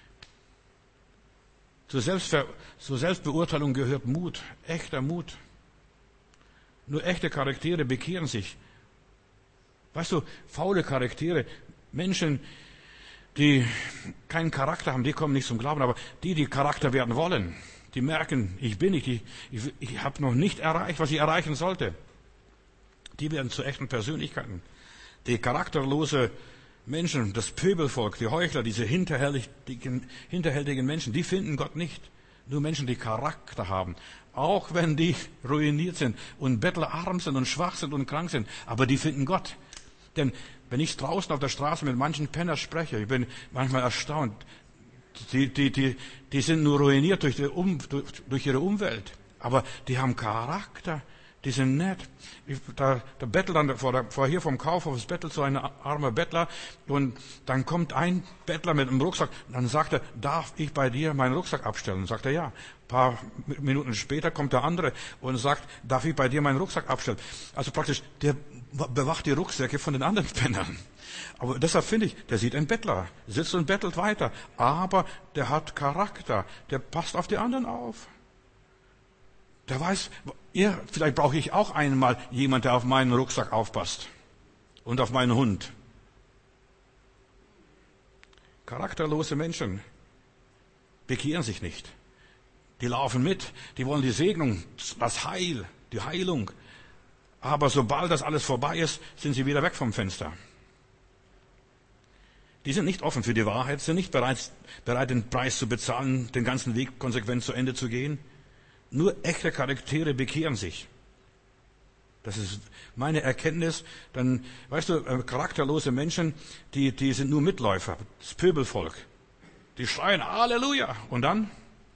Zur, Selbstver- zur Selbstbeurteilung gehört Mut, echter Mut. Nur echte Charaktere bekehren sich. Weißt du, faule Charaktere, Menschen, die keinen Charakter haben, die kommen nicht zum Glauben, aber die, die Charakter werden wollen, die merken, ich bin nicht, ich, ich, ich habe noch nicht erreicht, was ich erreichen sollte. Die werden zu echten Persönlichkeiten. Die charakterlose Menschen, das Pöbelvolk, die Heuchler, diese hinterhältigen, hinterhältigen Menschen, die finden Gott nicht. Nur Menschen, die Charakter haben. Auch wenn die ruiniert sind und bettelarm sind und schwach sind und krank sind. Aber die finden Gott. Denn wenn ich draußen auf der Straße mit manchen Pennern spreche, ich bin manchmal erstaunt. Die, die, die, die sind nur ruiniert durch, die um, durch, durch ihre Umwelt. Aber die haben Charakter. Die sind nett. Ich, da, da bettelt dann vor, der, vor hier vom Kaufhaus, es bettelt so ein armer Bettler und dann kommt ein Bettler mit einem Rucksack, dann sagt er, darf ich bei dir meinen Rucksack abstellen? Und sagt er, ja. Ein paar Minuten später kommt der andere und sagt, darf ich bei dir meinen Rucksack abstellen? Also praktisch, der bewacht die Rucksäcke von den anderen Pennern. Aber deshalb finde ich, der sieht einen Bettler, sitzt und bettelt weiter, aber der hat Charakter, der passt auf die anderen auf. Der weiß, ja, vielleicht brauche ich auch einmal jemand, der auf meinen Rucksack aufpasst und auf meinen Hund. Charakterlose Menschen bekehren sich nicht. Die laufen mit, die wollen die Segnung, das Heil, die Heilung. Aber sobald das alles vorbei ist, sind sie wieder weg vom Fenster. Die sind nicht offen für die Wahrheit, sind nicht bereit, bereit den Preis zu bezahlen, den ganzen Weg konsequent zu Ende zu gehen. Nur echte Charaktere bekehren sich. Das ist meine Erkenntnis. Dann, weißt du, charakterlose Menschen, die, die sind nur Mitläufer, das Pöbelvolk. Die schreien Halleluja. Und dann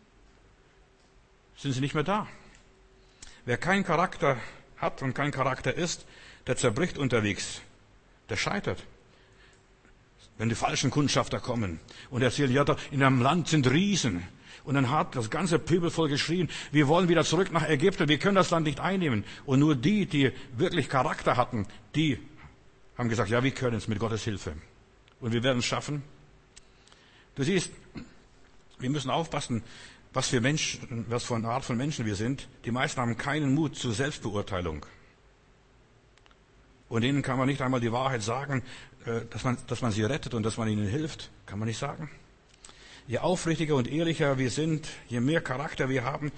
sind sie nicht mehr da. Wer keinen Charakter hat und kein Charakter ist, der zerbricht unterwegs. Der scheitert. Wenn die falschen Kundschafter kommen und erzählen, ja, da in einem Land sind Riesen. Und dann hat das ganze Pöbelvolk geschrien, wir wollen wieder zurück nach Ägypten, wir können das Land nicht einnehmen. Und nur die, die wirklich Charakter hatten, die haben gesagt, ja, wir können es mit Gottes Hilfe. Und wir werden es schaffen. Du siehst, wir müssen aufpassen, was für Menschen, was für eine Art von Menschen wir sind. Die meisten haben keinen Mut zur Selbstbeurteilung. Und ihnen kann man nicht einmal die Wahrheit sagen, dass man, dass man sie rettet und dass man ihnen hilft. Kann man nicht sagen. Je aufrichtiger und ehrlicher wir sind, je mehr Charakter wir haben,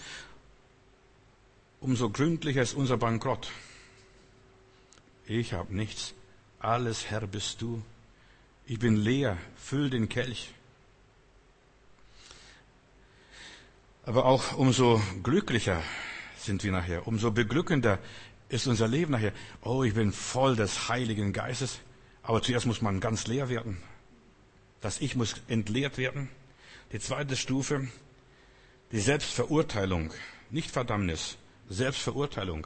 umso gründlicher ist unser Bankrott. Ich habe nichts. Alles, Herr, bist du. Ich bin leer. Füll den Kelch. Aber auch umso glücklicher sind wir nachher. Umso beglückender ist unser Leben nachher. Oh, ich bin voll des Heiligen Geistes. Aber zuerst muss man ganz leer werden. Das Ich muss entleert werden. Die zweite Stufe, die Selbstverurteilung, nicht Verdammnis, Selbstverurteilung.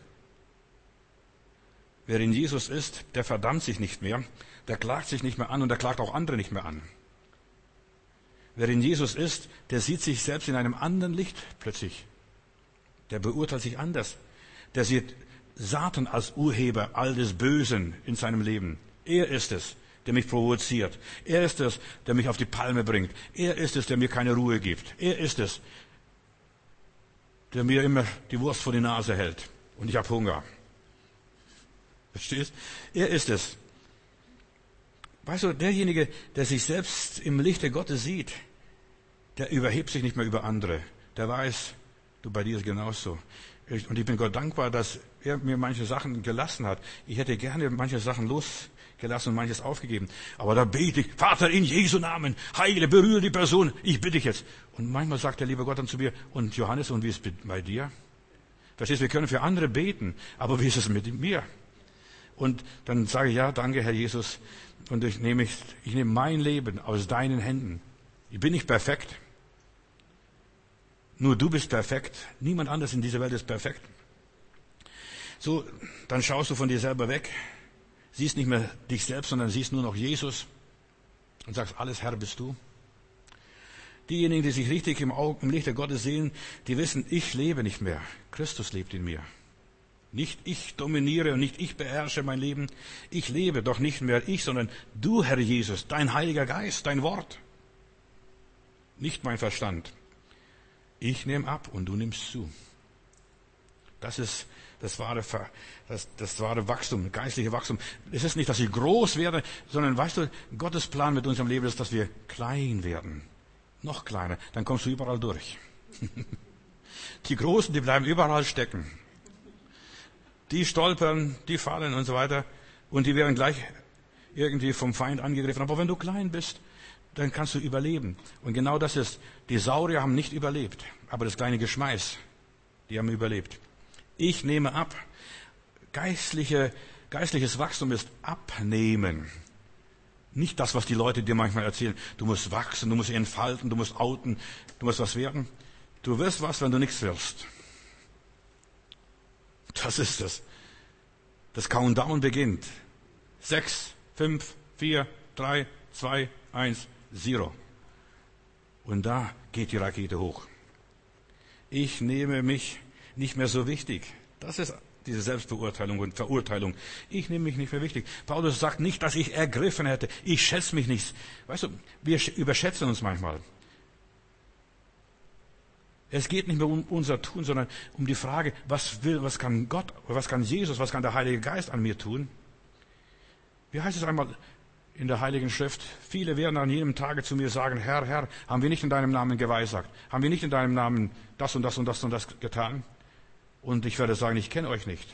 Wer in Jesus ist, der verdammt sich nicht mehr, der klagt sich nicht mehr an und der klagt auch andere nicht mehr an. Wer in Jesus ist, der sieht sich selbst in einem anderen Licht plötzlich. Der beurteilt sich anders. Der sieht Satan als Urheber all des Bösen in seinem Leben. Er ist es, der mich provoziert. Er ist es, der mich auf die Palme bringt. Er ist es, der mir keine Ruhe gibt. Er ist es, der mir immer die Wurst vor die Nase hält. Und ich habe Hunger. Verstehst? Er ist es. Weißt du, derjenige, der sich selbst im Lichte Gottes sieht, der überhebt sich nicht mehr über andere. Der weiß, du, bei dir ist genauso. Und ich bin Gott dankbar, dass er mir manche Sachen gelassen hat. Ich hätte gerne manche Sachen losgelassen und manches aufgegeben. Aber da bete ich, Vater, in Jesu Namen, heile, berühre die Person, ich bitte dich jetzt. Und manchmal sagt der liebe Gott dann zu mir, und Johannes, und wie ist es bei dir? Verstehst du, wir können für andere beten, aber wie ist es mit mir? Und dann sage ich, ja, danke, Herr Jesus, und ich nehme, ich, ich nehme mein Leben aus deinen Händen. Ich bin nicht perfekt. Nur du bist perfekt. Niemand anders in dieser Welt ist perfekt. So, dann schaust du von dir selber weg, siehst nicht mehr dich selbst, sondern siehst nur noch Jesus und sagst, alles Herr bist du. Diejenigen, die sich richtig im, Auge, im Licht der Gottes sehen, die wissen, ich lebe nicht mehr. Christus lebt in mir. Nicht ich dominiere und nicht ich beherrsche mein Leben. Ich lebe doch nicht mehr ich, sondern du, Herr Jesus, dein Heiliger Geist, dein Wort. Nicht mein Verstand. Ich nehme ab und du nimmst zu. Das ist das wahre, das, das wahre Wachstum, geistliche Wachstum. Es ist nicht, dass ich groß werde, sondern, weißt du, Gottes Plan mit unserem Leben ist, dass wir klein werden. Noch kleiner. Dann kommst du überall durch. Die Großen, die bleiben überall stecken. Die stolpern, die fallen und so weiter. Und die werden gleich irgendwie vom Feind angegriffen. Aber wenn du klein bist, dann kannst du überleben. Und genau das ist, die Saurier haben nicht überlebt, aber das kleine Geschmeiß, die haben überlebt. Ich nehme ab. Geistliche, geistliches Wachstum ist abnehmen. Nicht das, was die Leute dir manchmal erzählen. Du musst wachsen, du musst entfalten, du musst outen, du musst was werden. Du wirst was, wenn du nichts wirst. Das ist es. Das Countdown beginnt. Sechs, fünf, vier, drei, zwei, eins, Zero. Und da geht die Rakete hoch. Ich nehme mich nicht mehr so wichtig. Das ist diese Selbstbeurteilung und Verurteilung. Ich nehme mich nicht mehr wichtig. Paulus sagt nicht, dass ich ergriffen hätte. Ich schätze mich nicht. Weißt du, wir überschätzen uns manchmal. Es geht nicht mehr um unser Tun, sondern um die Frage, was will, was kann Gott, was kann Jesus, was kann der Heilige Geist an mir tun? Wie heißt es einmal in der Heiligen Schrift? Viele werden an jedem Tage zu mir sagen, Herr, Herr, haben wir nicht in deinem Namen geweissagt? Haben wir nicht in deinem Namen das und das und das und das getan? Und ich werde sagen, ich kenne euch nicht.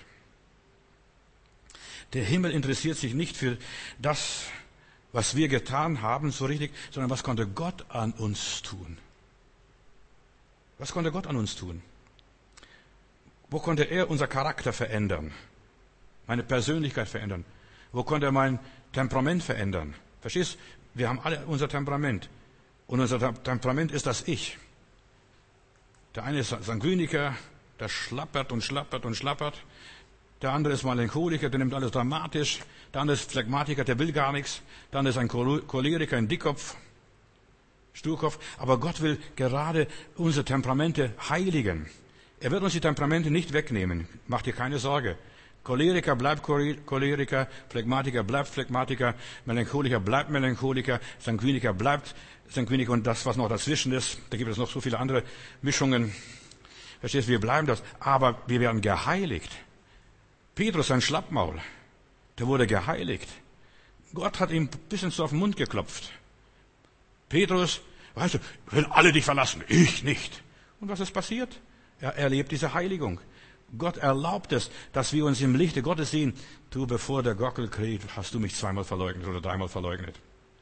Der Himmel interessiert sich nicht für das, was wir getan haben, so richtig, sondern was konnte Gott an uns tun? Was konnte Gott an uns tun? Wo konnte er unser Charakter verändern? Meine Persönlichkeit verändern? Wo konnte er mein Temperament verändern? Verstehst? Wir haben alle unser Temperament. Und unser Temperament ist das Ich. Der eine ist Sanguiniker, der schlappert und schlappert und schlappert. Der andere ist Melancholiker, der nimmt alles dramatisch. Der andere ist Phlegmatiker, der will gar nichts. Der andere ist ein Choleriker, ein Dickkopf, Sturkopf. Aber Gott will gerade unsere Temperamente heiligen. Er wird uns die Temperamente nicht wegnehmen. Mach dir keine Sorge. Choleriker bleibt Choleriker, Phlegmatiker bleibt Phlegmatiker, Melancholiker bleibt Melancholiker, Sanguiniker bleibt Sanguiniker und das, was noch dazwischen ist, da gibt es noch so viele andere Mischungen. Verstehst du, wir bleiben das, aber wir werden geheiligt. Petrus, ein Schlappmaul, der wurde geheiligt. Gott hat ihm ein bisschen so auf den Mund geklopft. Petrus, weißt du, wenn alle dich verlassen, ich nicht. Und was ist passiert? Er erlebt diese Heiligung. Gott erlaubt es, dass wir uns im Lichte Gottes sehen. Du, bevor der Gockel kräht, hast du mich zweimal verleugnet oder dreimal verleugnet.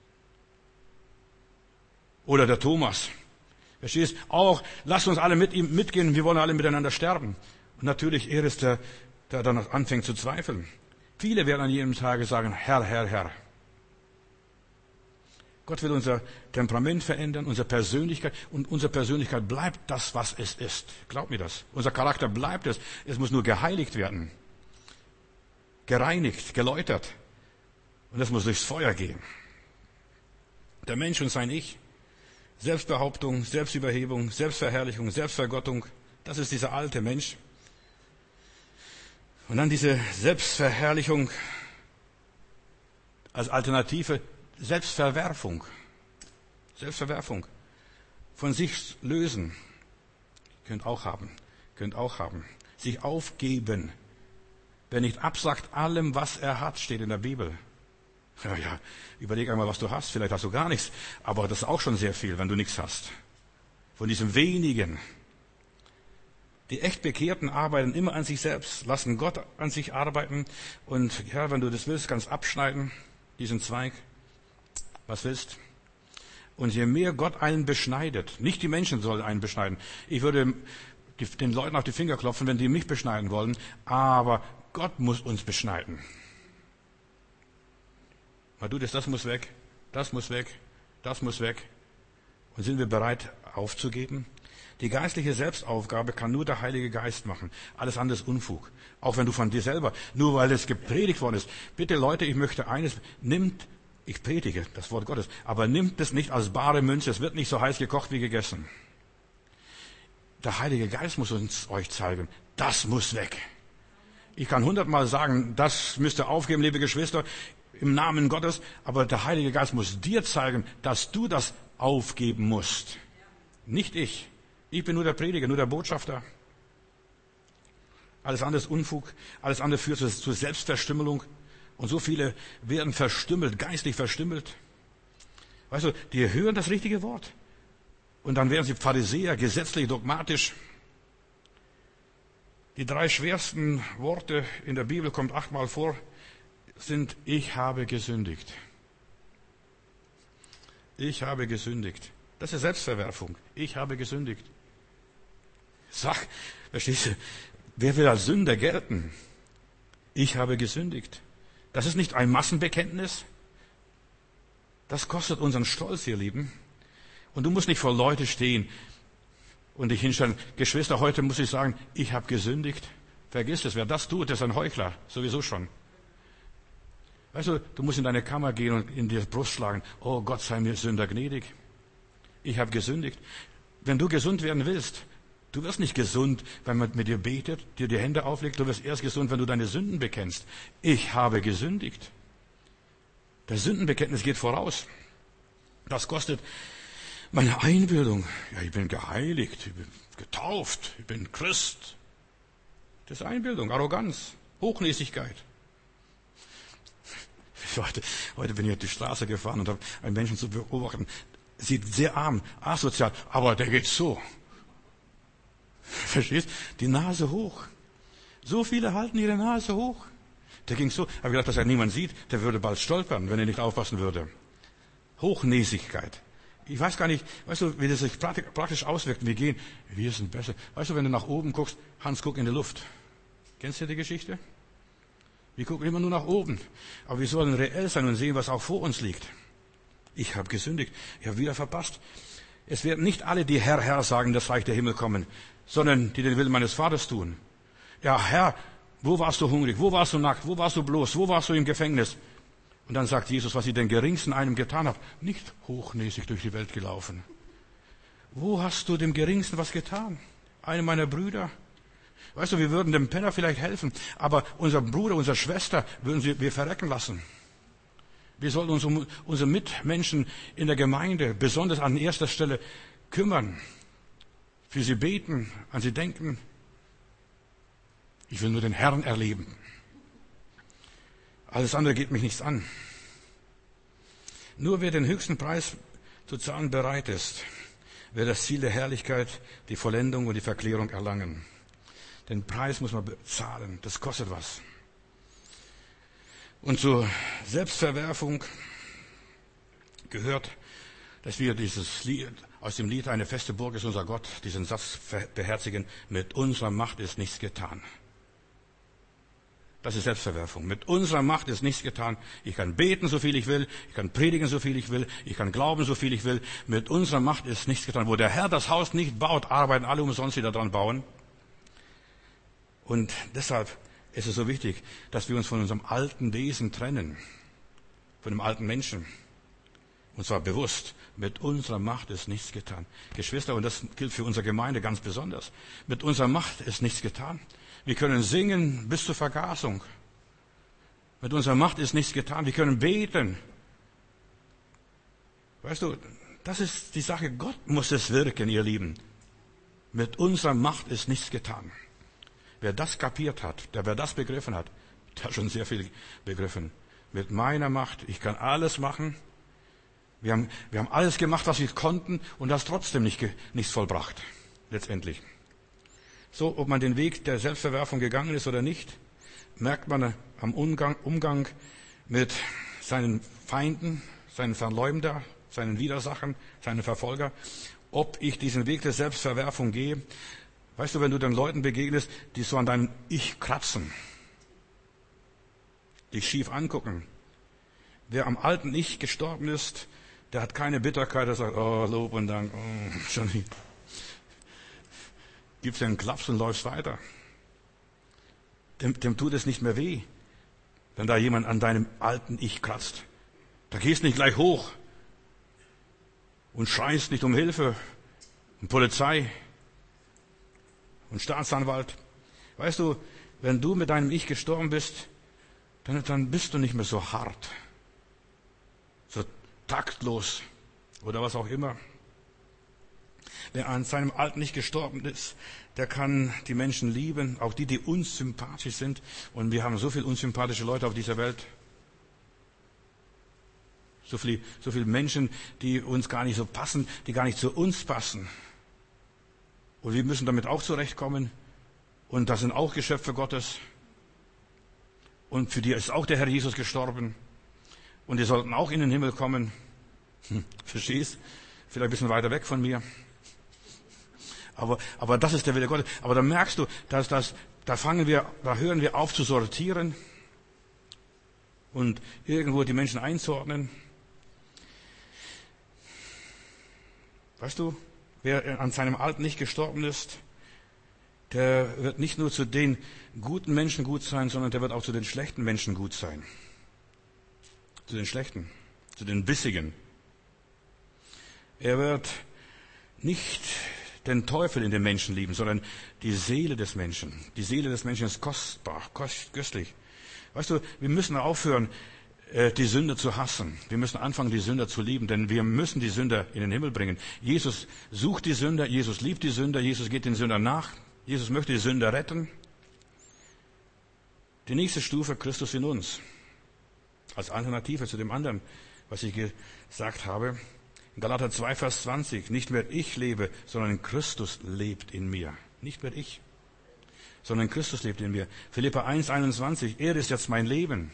Oder der Thomas. Verstehst? Auch, lasst uns alle mit ihm mitgehen, wir wollen alle miteinander sterben. Und natürlich, er ist der, der dann anfängt zu zweifeln. Viele werden an jedem Tage sagen, Herr, Herr, Herr. Gott will unser Temperament verändern, unsere Persönlichkeit. Und unsere Persönlichkeit bleibt das, was es ist. Glaub mir das. Unser Charakter bleibt es. Es muss nur geheiligt werden. Gereinigt, geläutert. Und es muss durchs Feuer gehen. Der Mensch und sein Ich. Selbstbehauptung, Selbstüberhebung, Selbstverherrlichung, Selbstvergottung. Das ist dieser alte Mensch. Und dann diese Selbstverherrlichung als Alternative. Selbstverwerfung. Selbstverwerfung. Von sich lösen. Könnt auch haben. Könnt auch haben. Sich aufgeben. Wer nicht absagt allem, was er hat, steht in der Bibel. Ja, ja, überleg einmal, was du hast. Vielleicht hast du gar nichts. Aber das ist auch schon sehr viel, wenn du nichts hast. Von diesem wenigen. Die echt Bekehrten arbeiten immer an sich selbst, lassen Gott an sich arbeiten. Und ja, wenn du das willst, kannst abschneiden, diesen Zweig. Was willst? Und je mehr Gott einen beschneidet, nicht die Menschen sollen einen beschneiden. Ich würde den Leuten auf die Finger klopfen, wenn die mich beschneiden wollen. Aber Gott muss uns beschneiden. Weil du das, das muss weg, das muss weg, das muss weg. Und sind wir bereit aufzugeben? Die geistliche Selbstaufgabe kann nur der Heilige Geist machen. Alles andere ist Unfug. Auch wenn du von dir selber, nur weil es gepredigt worden ist. Bitte Leute, ich möchte eines, nimmt, ich predige das Wort Gottes, aber nimmt es nicht als bare Münze. Es wird nicht so heiß gekocht wie gegessen. Der Heilige Geist muss uns euch zeigen, das muss weg. Ich kann hundertmal sagen, das müsst ihr aufgeben, liebe Geschwister, im Namen Gottes, aber der Heilige Geist muss dir zeigen, dass du das aufgeben musst. Nicht ich. Ich bin nur der Prediger, nur der Botschafter. Alles andere ist Unfug, alles andere führt zur Selbstverstümmelung. Und so viele werden verstümmelt, geistlich verstümmelt. Weißt du, die hören das richtige Wort. Und dann werden sie Pharisäer, gesetzlich, dogmatisch. Die drei schwersten Worte in der Bibel, kommt achtmal vor, sind, ich habe gesündigt. Ich habe gesündigt. Das ist Selbstverwerfung. Ich habe gesündigt. Sag, verstehst du, wer will als Sünder gelten? Ich habe gesündigt. Das ist nicht ein Massenbekenntnis. Das kostet unseren Stolz, ihr Lieben. Und du musst nicht vor Leute stehen und dich hinstellen. Geschwister, heute muss ich sagen, ich habe gesündigt. Vergiss es, wer das tut, ist ein Heuchler. Sowieso schon. Weißt du, du musst in deine Kammer gehen und in die Brust schlagen. Oh Gott sei mir Sünder gnädig. Ich habe gesündigt. Wenn du gesund werden willst, du wirst nicht gesund, wenn man mit dir betet, dir die Hände auflegt. Du wirst erst gesund, wenn du deine Sünden bekennst. Ich habe gesündigt. Das Sündenbekenntnis geht voraus. Das kostet meine Einbildung. Ja, ich bin geheiligt, ich bin getauft, ich bin Christ. Das ist Einbildung, Arroganz, Hochnäsigkeit. Heute, heute bin ich auf die Straße gefahren und habe einen Menschen zu beobachten. Sieht sehr arm, asozial, aber der geht so. Verstehst? Die Nase hoch. So viele halten ihre Nase hoch. Der ging so. Habe gedacht, dass er niemand sieht. Der würde bald stolpern, wenn er nicht aufpassen würde. Hochnäsigkeit. Ich weiß gar nicht, weißt du, wie das sich praktisch auswirkt. Wir gehen, wir sind besser. Weißt du, wenn du nach oben guckst, Hans, guck in die Luft. Kennst du die Geschichte? Wir gucken immer nur nach oben. Aber wir sollen reell sein und sehen, was auch vor uns liegt. Ich habe gesündigt. Ich habe wieder verpasst. Es werden nicht alle, die Herr, Herr sagen, das Reich der Himmel kommen, sondern die den Willen meines Vaters tun. Ja, Herr, wo warst du hungrig? Wo warst du nackt? Wo warst du bloß? Wo warst du im Gefängnis? Und dann sagt Jesus, was ich den Geringsten einem getan habe, nicht hochnäsig durch die Welt gelaufen. Wo hast du dem Geringsten was getan? Einem meiner Brüder? Weißt du, wir würden dem Penner vielleicht helfen, aber unser Bruder, unsere Schwester würden wir verrecken lassen. Wir sollten uns um unsere Mitmenschen in der Gemeinde besonders an erster Stelle kümmern, für sie beten, an sie denken. Ich will nur den Herrn erleben. Alles andere geht mich nichts an. Nur wer den höchsten Preis zu zahlen bereit ist, wird das Ziel der Herrlichkeit, die Vollendung und die Verklärung erlangen. Den Preis muss man bezahlen, das kostet was. Und zur Selbstverwerfung gehört, dass wir dieses Lied, aus dem Lied Eine feste Burg ist unser Gott, diesen Satz beherzigen, mit unserer Macht ist nichts getan. Das ist Selbstverwerfung. Mit unserer Macht ist nichts getan. Ich kann beten, so viel ich will. Ich kann predigen, so viel ich will. Ich kann glauben, so viel ich will. Mit unserer Macht ist nichts getan. Wo der Herr das Haus nicht baut, arbeiten alle umsonst, die daran bauen. Und deshalb ist es so wichtig, dass wir uns von unserem alten Wesen trennen. Von dem alten Menschen. Und zwar bewusst. Mit unserer Macht ist nichts getan. Geschwister, und das gilt für unsere Gemeinde ganz besonders. Mit unserer Macht ist nichts getan. Wir können singen bis zur Vergasung. Mit unserer Macht ist nichts getan. Wir können beten. Weißt du, das ist die Sache. Gott muss es wirken, ihr Lieben. Mit unserer Macht ist nichts getan. Wer das kapiert hat, der wer das begriffen hat, der hat schon sehr viel begriffen. Mit meiner Macht, ich kann alles machen. Wir haben, wir haben alles gemacht, was wir konnten, und das trotzdem nicht, nichts vollbracht. Letztendlich. So, ob man den Weg der Selbstverwerfung gegangen ist oder nicht, merkt man am Umgang, Umgang mit seinen Feinden, seinen Verleumder, seinen Widersachern, seinen Verfolger, ob ich diesen Weg der Selbstverwerfung gehe. Weißt du, wenn du den Leuten begegnest, die so an deinem Ich kratzen, dich schief angucken. Wer am alten Ich gestorben ist, der hat keine Bitterkeit, der sagt, oh, Lob und Dank, oh, schon nicht. Gibst dir einen Klaps und läufst weiter. Dem, dem tut es nicht mehr weh, wenn da jemand an deinem alten Ich kratzt. Da gehst nicht gleich hoch und schreist nicht um Hilfe und Polizei und Staatsanwalt. Weißt du, wenn du mit deinem Ich gestorben bist, dann, dann bist du nicht mehr so hart, so taktlos oder was auch immer. Wer an seinem Alten nicht gestorben ist, der kann die Menschen lieben, auch die, die uns sympathisch sind. Und wir haben so viele unsympathische Leute auf dieser Welt. So viele, so viele Menschen, die uns gar nicht so passen, die gar nicht zu uns passen. Und wir müssen damit auch zurechtkommen. Und das sind auch Geschöpfe Gottes. Und für die ist auch der Herr Jesus gestorben. Und die sollten auch in den Himmel kommen. Hm, verstehst? Vielleicht ein bisschen weiter weg von mir. Aber, aber das ist der Wille Gottes. Aber da merkst du, dass das, da fangen wir, da hören wir auf zu sortieren und irgendwo die Menschen einzuordnen. Weißt du, wer an seinem Alten nicht gestorben ist, der wird nicht nur zu den guten Menschen gut sein, sondern der wird auch zu den schlechten Menschen gut sein. Zu den schlechten, zu den bissigen. Er wird nicht den Teufel in den Menschen lieben, sondern die Seele des Menschen. Die Seele des Menschen ist kostbar, köstlich. Weißt du, wir müssen aufhören, die Sünder zu hassen. Wir müssen anfangen, die Sünder zu lieben, denn wir müssen die Sünder in den Himmel bringen. Jesus sucht die Sünder, Jesus liebt die Sünder, Jesus geht den Sündern nach, Jesus möchte die Sünder retten. Die nächste Stufe, Christus in uns. Als Alternative zu dem anderen, was ich gesagt habe. In Galater zwei, Vers zwanzig, nicht mehr ich lebe, sondern Christus lebt in mir. Nicht mehr ich, sondern Christus lebt in mir. Philipper eins, einundzwanzig, er ist jetzt mein Leben.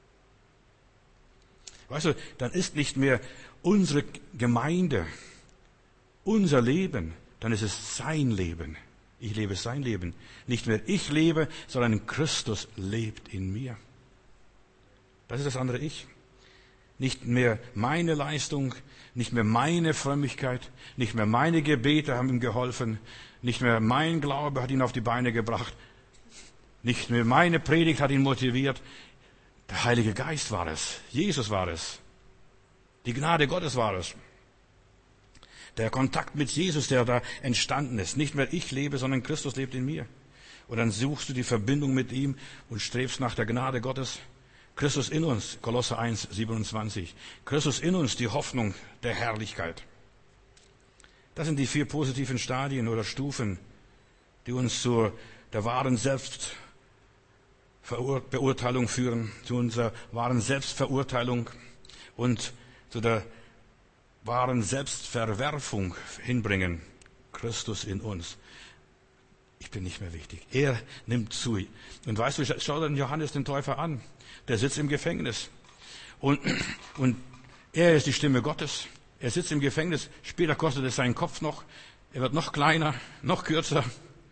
Weißt du, dann ist nicht mehr unsere Gemeinde, unser Leben, dann ist es sein Leben. Ich lebe sein Leben. Nicht mehr ich lebe, sondern Christus lebt in mir. Das ist das andere Ich. Nicht mehr meine Leistung, nicht mehr meine Frömmigkeit, nicht mehr meine Gebete haben ihm geholfen, nicht mehr mein Glaube hat ihn auf die Beine gebracht, nicht mehr meine Predigt hat ihn motiviert. Der Heilige Geist war es, Jesus war es, die Gnade Gottes war es. Der Kontakt mit Jesus, der da entstanden ist. Nicht mehr ich lebe, sondern Christus lebt in mir. Und dann suchst du die Verbindung mit ihm und strebst nach der Gnade Gottes. Christus in uns, Kolosser eins, siebenundzwanzig. Christus in uns, die Hoffnung der Herrlichkeit. Das sind die vier positiven Stadien oder Stufen, die uns zu der wahren Selbstbeurteilung führen, zu unserer wahren Selbstverurteilung und zu der wahren Selbstverwerfung hinbringen. Christus in uns. Ich bin nicht mehr wichtig. Er nimmt zu. Und weißt du, schau dir Johannes den Täufer an. Der sitzt im Gefängnis. Und, und er ist die Stimme Gottes. Er sitzt im Gefängnis. Später kostet es seinen Kopf noch. Er wird noch kleiner, noch kürzer.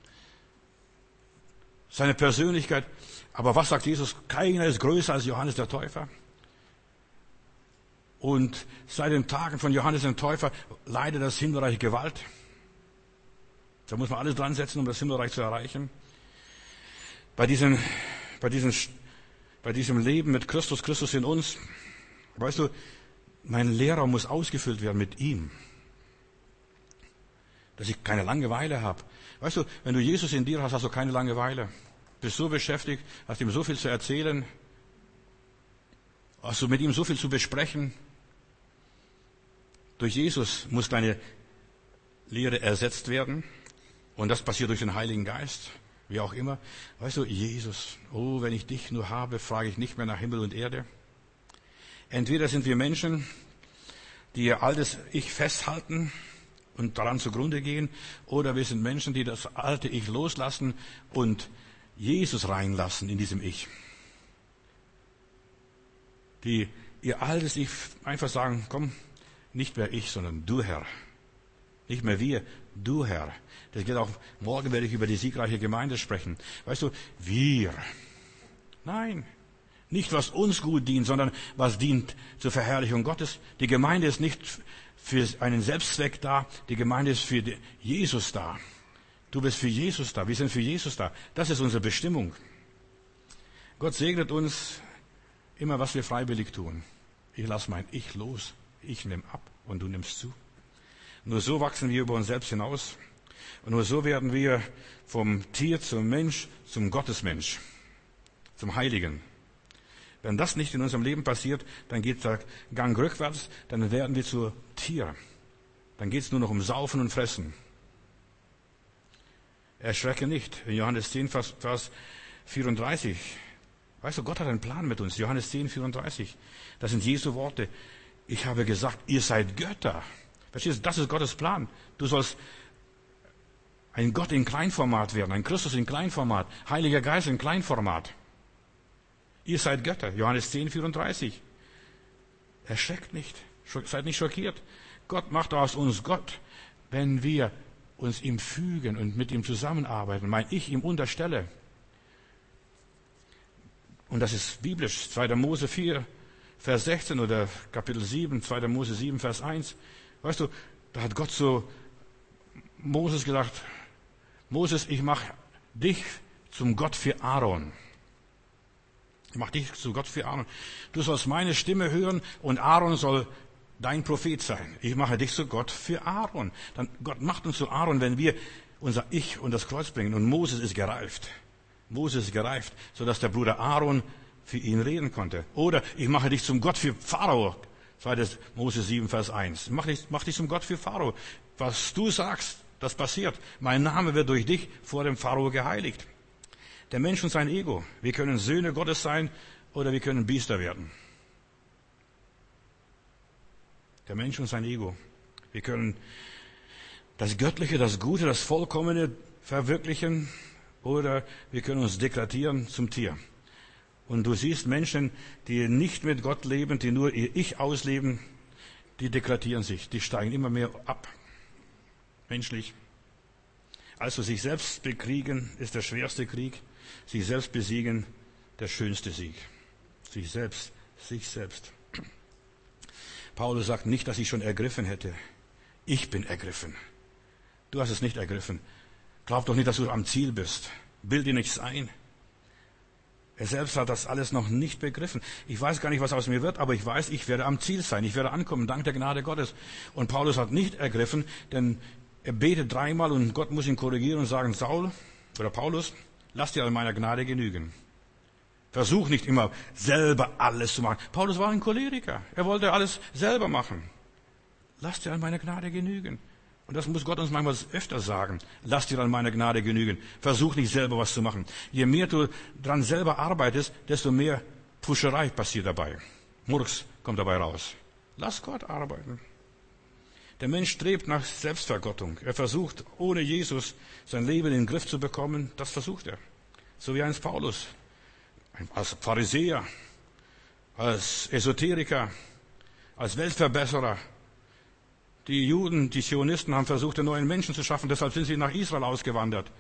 Seine Persönlichkeit. Aber was sagt Jesus? Keiner ist größer als Johannes der Täufer. Und seit den Tagen von Johannes dem Täufer leidet das Himmelreich Gewalt. Da muss man alles dran setzen, um das Himmelreich zu erreichen. Bei diesem, bei diesem, bei diesem Leben mit Christus, Christus in uns, weißt du, mein Lehrer muss ausgefüllt werden mit ihm. Dass ich keine Langeweile habe. Weißt du, wenn du Jesus in dir hast, hast du keine Langeweile. Bist so beschäftigt, hast ihm so viel zu erzählen, hast du mit ihm so viel zu besprechen. Durch Jesus muss deine Lehre ersetzt werden. Und das passiert durch den Heiligen Geist, wie auch immer. Weißt du, Jesus, oh, wenn ich dich nur habe, frage ich nicht mehr nach Himmel und Erde. Entweder sind wir Menschen, die ihr altes Ich festhalten und daran zugrunde gehen, oder wir sind Menschen, die das alte Ich loslassen und Jesus reinlassen in diesem Ich. Die ihr altes Ich einfach sagen, komm, nicht mehr ich, sondern du, Herr. Nicht mehr wir, du, Herr. Das geht auch, morgen werde ich über die siegreiche Gemeinde sprechen. Weißt du, wir. Nein. Nicht, was uns gut dient, sondern was dient zur Verherrlichung Gottes. Die Gemeinde ist nicht für einen Selbstzweck da. Die Gemeinde ist für Jesus da. Du bist für Jesus da. Wir sind für Jesus da. Das ist unsere Bestimmung. Gott segnet uns immer, was wir freiwillig tun. Ich lasse mein Ich los. Ich nehme ab und du nimmst zu. Nur so wachsen wir über uns selbst hinaus. Und nur so werden wir vom Tier zum Mensch, zum Gottesmensch, zum Heiligen. Wenn das nicht in unserem Leben passiert, dann geht der Gang rückwärts, dann werden wir zu Tier. Dann geht es nur noch um Saufen und Fressen. Erschrecke nicht. In Johannes zehn, Vers vierunddreißig. Weißt du, Gott hat einen Plan mit uns. Johannes zehn, vierunddreißig. Das sind Jesu Worte. Ich habe gesagt, ihr seid Götter. Verstehst du, das ist Gottes Plan. Du sollst ein Gott in Kleinformat werden, ein Christus in Kleinformat, Heiliger Geist in Kleinformat. Ihr seid Götter. Johannes zehn, vierunddreißig. Erschreckt nicht. Seid nicht schockiert. Gott macht aus uns Gott, wenn wir uns ihm fügen und mit ihm zusammenarbeiten, mein Ich ihm unterstelle. Und das ist biblisch. zweiter Mose vier, Vers sechzehn oder Kapitel sieben, zweiter Mose sieben, Vers eins. Weißt du, da hat Gott so Moses gesagt, Moses, ich mache dich zum Gott für Aaron. Ich mache dich zu Gott für Aaron. Du sollst meine Stimme hören und Aaron soll dein Prophet sein. Ich mache dich zu Gott für Aaron. Dann Gott macht uns zu Aaron, wenn wir unser Ich und das Kreuz bringen. Und Moses ist gereift. Moses ist gereift, sodass der Bruder Aaron für ihn reden konnte. Oder ich mache dich zum Gott für Pharao. zweiter Mose sieben, Vers eins. Mach dich, mach dich zum Gott für Pharao. Was du sagst, das passiert. Mein Name wird durch dich vor dem Pharao geheiligt. Der Mensch und sein Ego. Wir können Söhne Gottes sein oder wir können Biester werden. Der Mensch und sein Ego. Wir können das Göttliche, das Gute, das Vollkommene verwirklichen oder wir können uns degradieren zum Tier. Und du siehst Menschen, die nicht mit Gott leben, die nur ihr Ich ausleben, die degradieren sich, die steigen immer mehr ab. Menschlich. Also sich selbst bekriegen ist der schwerste Krieg, sich selbst besiegen der schönste Sieg. Sich selbst, sich selbst. Paulus sagt nicht, dass ich schon ergriffen hätte. Ich bin ergriffen. Du hast es nicht ergriffen. Glaub doch nicht, dass du am Ziel bist. Bild dir nichts ein. Er selbst hat das alles noch nicht begriffen. Ich weiß gar nicht, was aus mir wird, aber ich weiß, ich werde am Ziel sein. Ich werde ankommen, dank der Gnade Gottes. Und Paulus hat nicht ergriffen, denn er betet dreimal und Gott muss ihn korrigieren und sagen, Saul oder Paulus, lass dir an meiner Gnade genügen. Versuch nicht immer selber alles zu machen. Paulus war ein Choleriker. Er wollte alles selber machen. Lass dir an meiner Gnade genügen. Und das muss Gott uns manchmal öfter sagen. Lass dir an meiner Gnade genügen. Versuch nicht selber was zu machen. Je mehr du dran selber arbeitest, desto mehr Pfuscherei passiert dabei. Murks kommt dabei raus. Lass Gott arbeiten. Der Mensch strebt nach Selbstvergottung. Er versucht, ohne Jesus sein Leben in den Griff zu bekommen. Das versucht er. So wie einst Paulus. Als Pharisäer, als Esoteriker, als Weltverbesserer. Die Juden, die Zionisten haben versucht, den neuen Menschen zu schaffen. Deshalb sind sie nach Israel ausgewandert.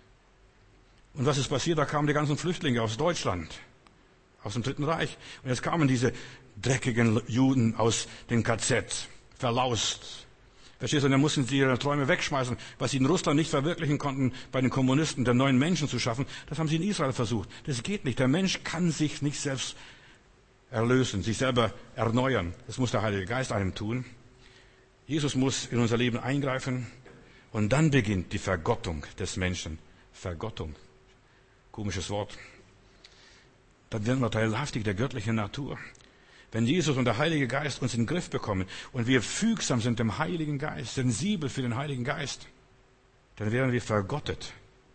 Und was ist passiert? Da kamen die ganzen Flüchtlinge aus Deutschland, aus dem Dritten Reich. Und jetzt kamen diese dreckigen Juden aus den K Z, verlaust. Verstehst du? Und dann mussten sie ihre Träume wegschmeißen, was sie in Russland nicht verwirklichen konnten, bei den Kommunisten den neuen Menschen zu schaffen. Das haben sie in Israel versucht. Das geht nicht. Der Mensch kann sich nicht selbst erlösen, sich selber erneuern. Das muss der Heilige Geist einem tun. Jesus muss in unser Leben eingreifen und dann beginnt die Vergottung des Menschen. Vergottung. Komisches Wort. Dann werden wir teilhaftig der göttlichen Natur. Wenn Jesus und der Heilige Geist uns in den Griff bekommen und wir fügsam sind dem Heiligen Geist, sensibel für den Heiligen Geist, dann werden wir vergottet.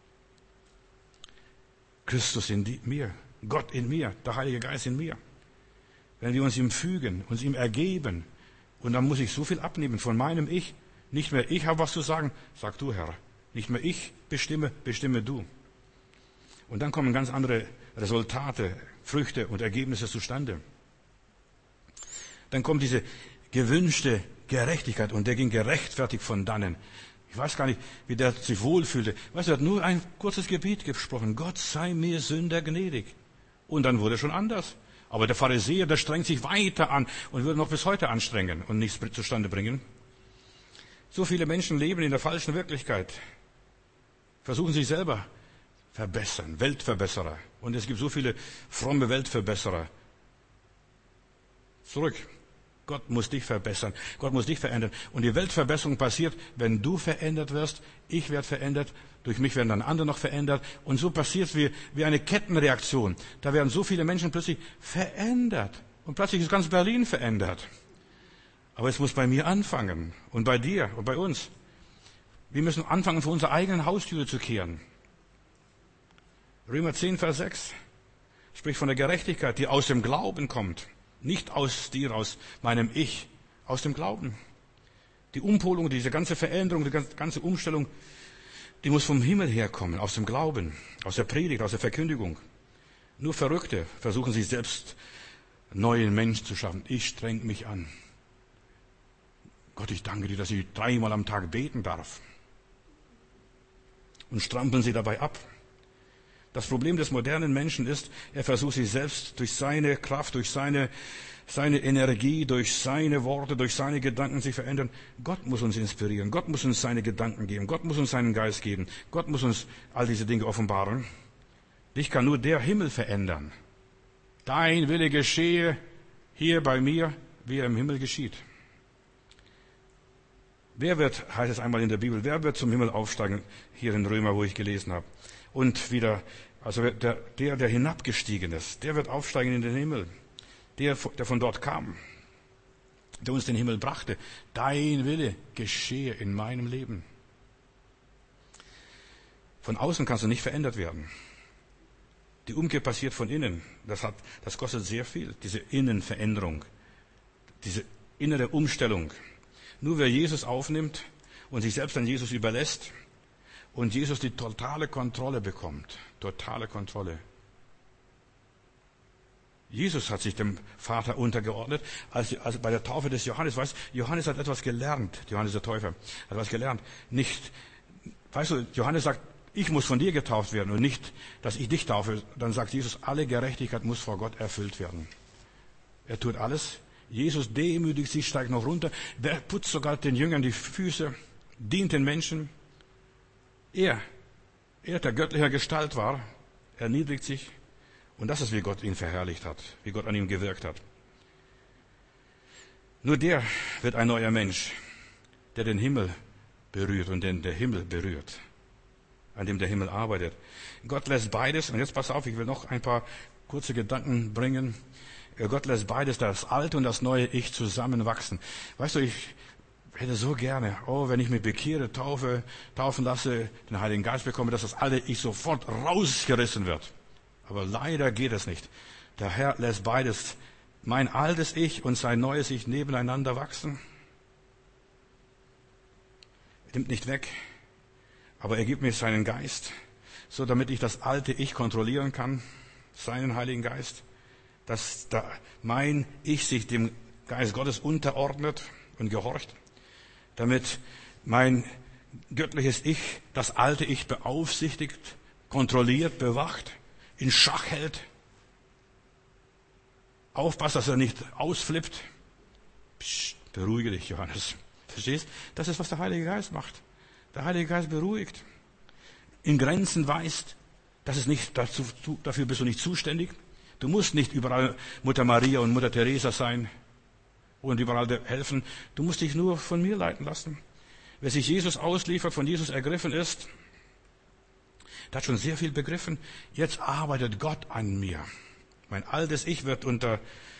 Christus in mir, Gott in mir, der Heilige Geist in mir. Wenn wir uns ihm fügen, uns ihm ergeben, und dann muss ich so viel abnehmen von meinem Ich, Nicht mehr ich habe was zu sagen, sag du, Herr. Nicht mehr ich bestimme, bestimme du. Und dann kommen ganz andere Resultate, Früchte und Ergebnisse zustande. Dann kommt diese gewünschte Gerechtigkeit und der ging gerechtfertigt von dannen. Ich weiß gar nicht, wie der sich wohlfühlte. Weißt du, er hat nur ein kurzes Gebet gesprochen. Gott sei mir Sünder gnädig. Und dann wurde es schon anders. Aber der Pharisäer, der strengt sich weiter an und würde noch bis heute anstrengen und nichts zustande bringen. So viele Menschen leben in der falschen Wirklichkeit. Versuchen sich selber verbessern, Weltverbesserer. Und es gibt so viele fromme Weltverbesserer. Zurück. Gott muss dich verbessern. Gott muss dich verändern. Und die Weltverbesserung passiert, wenn du verändert wirst. Ich werde verändert. Durch mich werden dann andere noch verändert. Und so passiert es wie, wie eine Kettenreaktion. Da werden so viele Menschen plötzlich verändert. Und plötzlich ist ganz Berlin verändert. Aber es muss bei mir anfangen. Und bei dir und bei uns. Wir müssen anfangen, vor unserer eigenen Haustüre zu kehren. Römer zehn, Vers sechs spricht von der Gerechtigkeit, die aus dem Glauben kommt. Nicht aus dir, aus meinem Ich, aus dem Glauben. Die Umpolung, diese ganze Veränderung, die ganze Umstellung, die muss vom Himmel herkommen, aus dem Glauben, aus der Predigt, aus der Verkündigung. Nur Verrückte versuchen sich selbst neuen Menschen zu schaffen. Ich streng mich an. Gott, ich danke dir, dass ich dreimal am Tag beten darf. Und strampeln sie dabei ab. Das Problem des modernen Menschen ist, er versucht sich selbst durch seine Kraft, durch seine, seine Energie, durch seine Worte, durch seine Gedanken sich verändern. Gott muss uns inspirieren. Gott muss uns seine Gedanken geben. Gott muss uns seinen Geist geben. Gott muss uns all diese Dinge offenbaren. Dich kann nur der Himmel verändern. Dein Wille geschehe hier bei mir, wie er im Himmel geschieht. Wer wird, heißt es einmal in der Bibel, wer wird zum Himmel aufsteigen? Hier in Römer, wo ich gelesen habe. Und wieder, also der, der, der hinabgestiegen ist, der wird aufsteigen in den Himmel. Der, der von dort kam, der uns den Himmel brachte. Dein Wille geschehe in meinem Leben. Von außen kannst du nicht verändert werden. Die Umkehr passiert von innen. Das hat, das kostet sehr viel, diese Innenveränderung, diese innere Umstellung. Nur wer Jesus aufnimmt und sich selbst an Jesus überlässt und Jesus die totale Kontrolle bekommt, totale Kontrolle. Jesus hat sich dem Vater untergeordnet, als, als bei der Taufe des Johannes, weißt, Johannes hat etwas gelernt, Johannes der Täufer hat etwas gelernt. Nicht, weißt du, Johannes sagt, ich muss von dir getauft werden und nicht, dass ich dich taufe. Dann sagt Jesus, alle Gerechtigkeit muss vor Gott erfüllt werden. Er tut alles. Jesus demütigt sich, steigt noch runter. Der putzt sogar den Jüngern die Füße, dient den Menschen. Er, er, der göttlicher Gestalt war, erniedrigt sich. Und das ist, wie Gott ihn verherrlicht hat, wie Gott an ihm gewirkt hat. Nur der wird ein neuer Mensch, der den Himmel berührt und den der Himmel berührt, an dem der Himmel arbeitet. Gott lässt beides, und jetzt pass auf, ich will noch ein paar kurze Gedanken bringen. Gott lässt beides, das alte und das neue Ich zusammenwachsen. Weißt du, ich hätte so gerne, oh, wenn ich mich bekehre, taufe, taufen lasse, den Heiligen Geist bekomme, dass das alte Ich sofort rausgerissen wird. Aber leider geht es nicht. Der Herr lässt beides, mein altes Ich und sein neues Ich nebeneinander wachsen. Er nimmt nicht weg, aber er gibt mir seinen Geist, so damit ich das alte Ich kontrollieren kann, seinen Heiligen Geist, dass da mein Ich sich dem Geist Gottes unterordnet und gehorcht, damit mein göttliches Ich das alte Ich beaufsichtigt, kontrolliert, bewacht, in Schach hält. Aufpasst, dass er nicht ausflippt. Psst, beruhige dich, Johannes. Verstehst? Das ist, was der Heilige Geist macht. Der Heilige Geist beruhigt, in Grenzen weist. Das ist nicht dazu, dafür bist du nicht zuständig. Du musst nicht überall Mutter Maria und Mutter Teresa sein und überall helfen. Du musst dich nur von mir leiten lassen. Wer sich Jesus ausliefert, von Jesus ergriffen ist, der hat schon sehr viel begriffen. Jetzt arbeitet Gott an mir. Mein altes Ich wird unter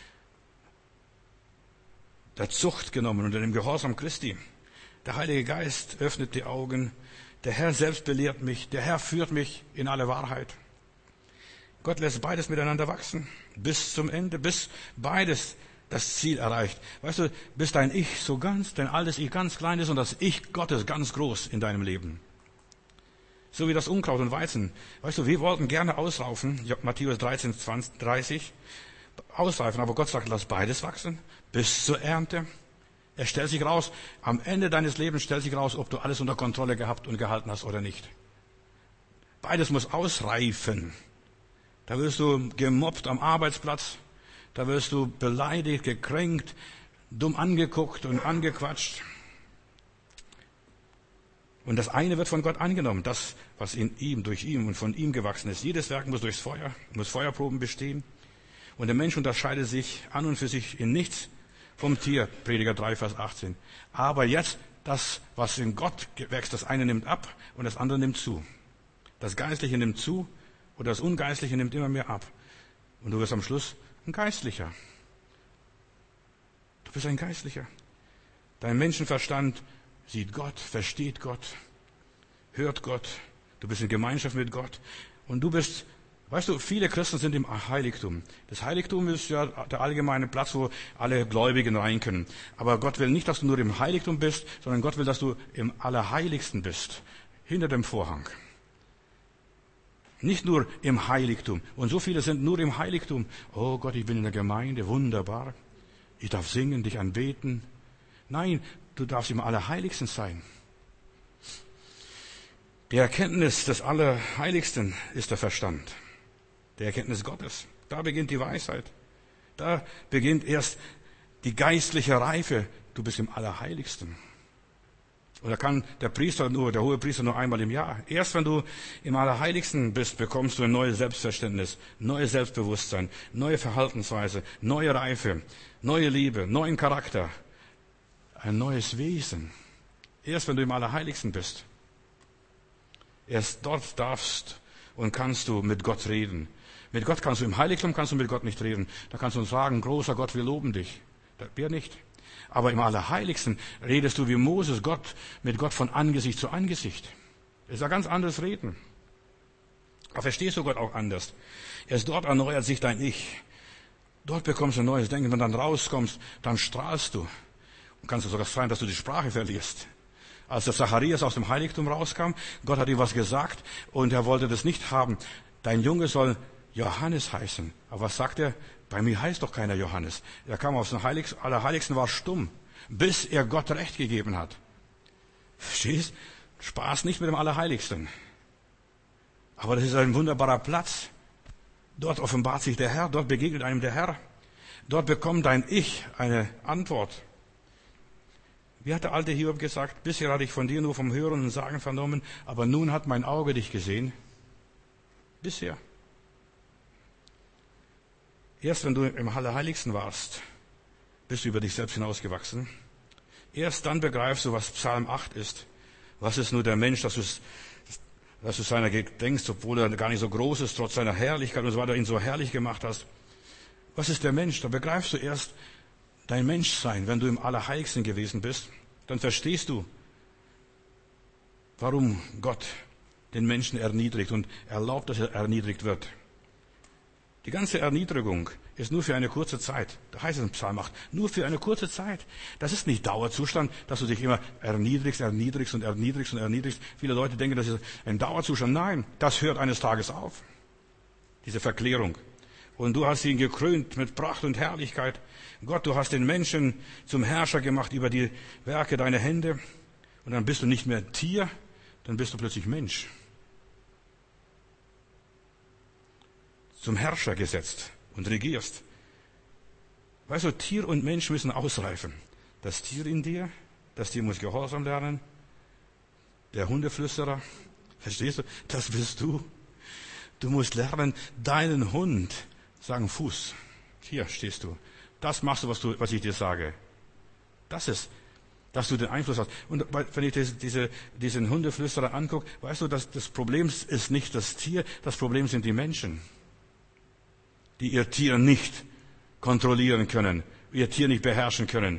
der Zucht genommen, unter dem Gehorsam Christi. Der Heilige Geist öffnet die Augen. Der Herr selbst belehrt mich. Der Herr führt mich in alle Wahrheit. Gott lässt beides miteinander wachsen. Bis zum Ende. Bis beides das Ziel erreicht. Weißt du, bis dein Ich so ganz, dein altes Ich ganz klein ist und das Ich Gottes ganz groß in deinem Leben. So wie das Unkraut und Weizen. Weißt du, wir wollten gerne ausraufen, Matthäus dreizehn, zwanzig, dreißig, ausreifen, aber Gott sagt, lass beides wachsen, bis zur Ernte. Er stellt sich raus, am Ende deines Lebens stellt sich raus, ob du alles unter Kontrolle gehabt und gehalten hast oder nicht. Beides muss ausreifen. Da wirst du gemobbt am Arbeitsplatz, da wirst du beleidigt, gekränkt, dumm angeguckt und angequatscht. Und das eine wird von Gott angenommen, das, was in ihm, durch ihn und von ihm gewachsen ist. Jedes Werk muss durchs Feuer, muss Feuerproben bestehen. Und der Mensch unterscheidet sich an und für sich in nichts vom Tier, Prediger drei, Vers achtzehn. Aber jetzt, das, was in Gott wächst, das eine nimmt ab und das andere nimmt zu. Das Geistliche nimmt zu und das Ungeistliche nimmt immer mehr ab. Und du wirst am Schluss ein Geistlicher. Du bist ein Geistlicher. Dein Menschenverstand sieht Gott, versteht Gott, hört Gott. Du bist in Gemeinschaft mit Gott. Und du bist, weißt du, viele Christen sind im Heiligtum. Das Heiligtum ist ja der allgemeine Platz, wo alle Gläubigen rein können. Aber Gott will nicht, dass du nur im Heiligtum bist, sondern Gott will, dass du im Allerheiligsten bist. Hinter dem Vorhang. Nicht nur im Heiligtum. Und so viele sind nur im Heiligtum. Oh Gott, ich bin in der Gemeinde, wunderbar. Ich darf singen, dich anbeten. Nein, du darfst im Allerheiligsten sein. Die Erkenntnis des Allerheiligsten ist der Verstand. Die Erkenntnis Gottes. Da beginnt die Weisheit. Da beginnt erst die geistliche Reife. Du bist im Allerheiligsten. Und da kann der Priester nur, der hohe Priester nur einmal im Jahr. Erst wenn du im Allerheiligsten bist, bekommst du ein neues Selbstverständnis, neues Selbstbewusstsein, neue Verhaltensweise, neue Reife, neue Liebe, neuen Charakter, ein neues Wesen. Erst wenn du im Allerheiligsten bist. Erst dort darfst und kannst du mit Gott reden. Mit Gott kannst du im Heiligtum, kannst du mit Gott nicht reden. Da kannst du uns sagen, großer Gott, wir loben dich. Wir nicht. Aber im Allerheiligsten redest du wie Moses Gott, mit Gott von Angesicht zu Angesicht. Das ist ein ganz anderes Reden. Da verstehst du Gott auch anders. Erst dort erneuert sich dein Ich. Dort bekommst du ein neues Denken. Wenn du dann rauskommst, dann strahlst du. Und kannst du sogar sein, dass du die Sprache verlierst. Als der Zacharias aus dem Heiligtum rauskam, Gott hat ihm was gesagt und er wollte das nicht haben. Dein Junge soll Johannes heißen. Aber was sagt er? Bei mir heißt doch keiner Johannes. Er kam aus dem Heiligsten, Allerheiligsten, war stumm, bis er Gott Recht gegeben hat. Verstehst? Spaß nicht mit dem Allerheiligsten. Aber das ist ein wunderbarer Platz. Dort offenbart sich der Herr, dort begegnet einem der Herr. Dort bekommt dein Ich eine Antwort. Wie hat der alte Hiob gesagt? Bisher hatte ich von dir nur vom Hören und Sagen vernommen, aber nun hat mein Auge dich gesehen. Bisher. Erst wenn du im Allerheiligsten warst, bist du über dich selbst hinausgewachsen. Erst dann begreifst du, was Psalm acht ist. Was ist nur der Mensch, dass du, dass du seiner gedenkst, obwohl er gar nicht so groß ist, trotz seiner Herrlichkeit und so weiter, ihn so herrlich gemacht hast. Was ist der Mensch? Da begreifst du erst dein Menschsein, wenn du im Allerheiligsten gewesen bist. Dann verstehst du, warum Gott den Menschen erniedrigt und erlaubt, dass er erniedrigt wird. Die ganze Erniedrigung ist nur für eine kurze Zeit. Da heißt es in Psalm acht, nur für eine kurze Zeit. Das ist nicht Dauerzustand, dass du dich immer erniedrigst, erniedrigst und erniedrigst und erniedrigst. Viele Leute denken, das ist ein Dauerzustand. Nein, das hört eines Tages auf. Diese Verklärung. Und du hast ihn gekrönt mit Pracht und Herrlichkeit. Gott, du hast den Menschen zum Herrscher gemacht über die Werke deiner Hände. Und dann bist du nicht mehr Tier, dann bist du plötzlich Mensch. Zum Herrscher gesetzt und regierst. Weißt du, Tier und Mensch müssen ausreifen. Das Tier in dir, das Tier muss Gehorsam lernen. Der Hundeflüsterer, verstehst du, das bist du. Du musst lernen, deinen Hund sagen, Fuß, hier stehst du. Das machst du, was, du, was ich dir sage. Das ist, dass du den Einfluss hast. Und wenn ich das, diese, diesen Hundeflüsterer angucke, weißt du, dass das Problem ist nicht das Tier, das Problem sind die Menschen, die ihr Tier nicht kontrollieren können, ihr Tier nicht beherrschen können.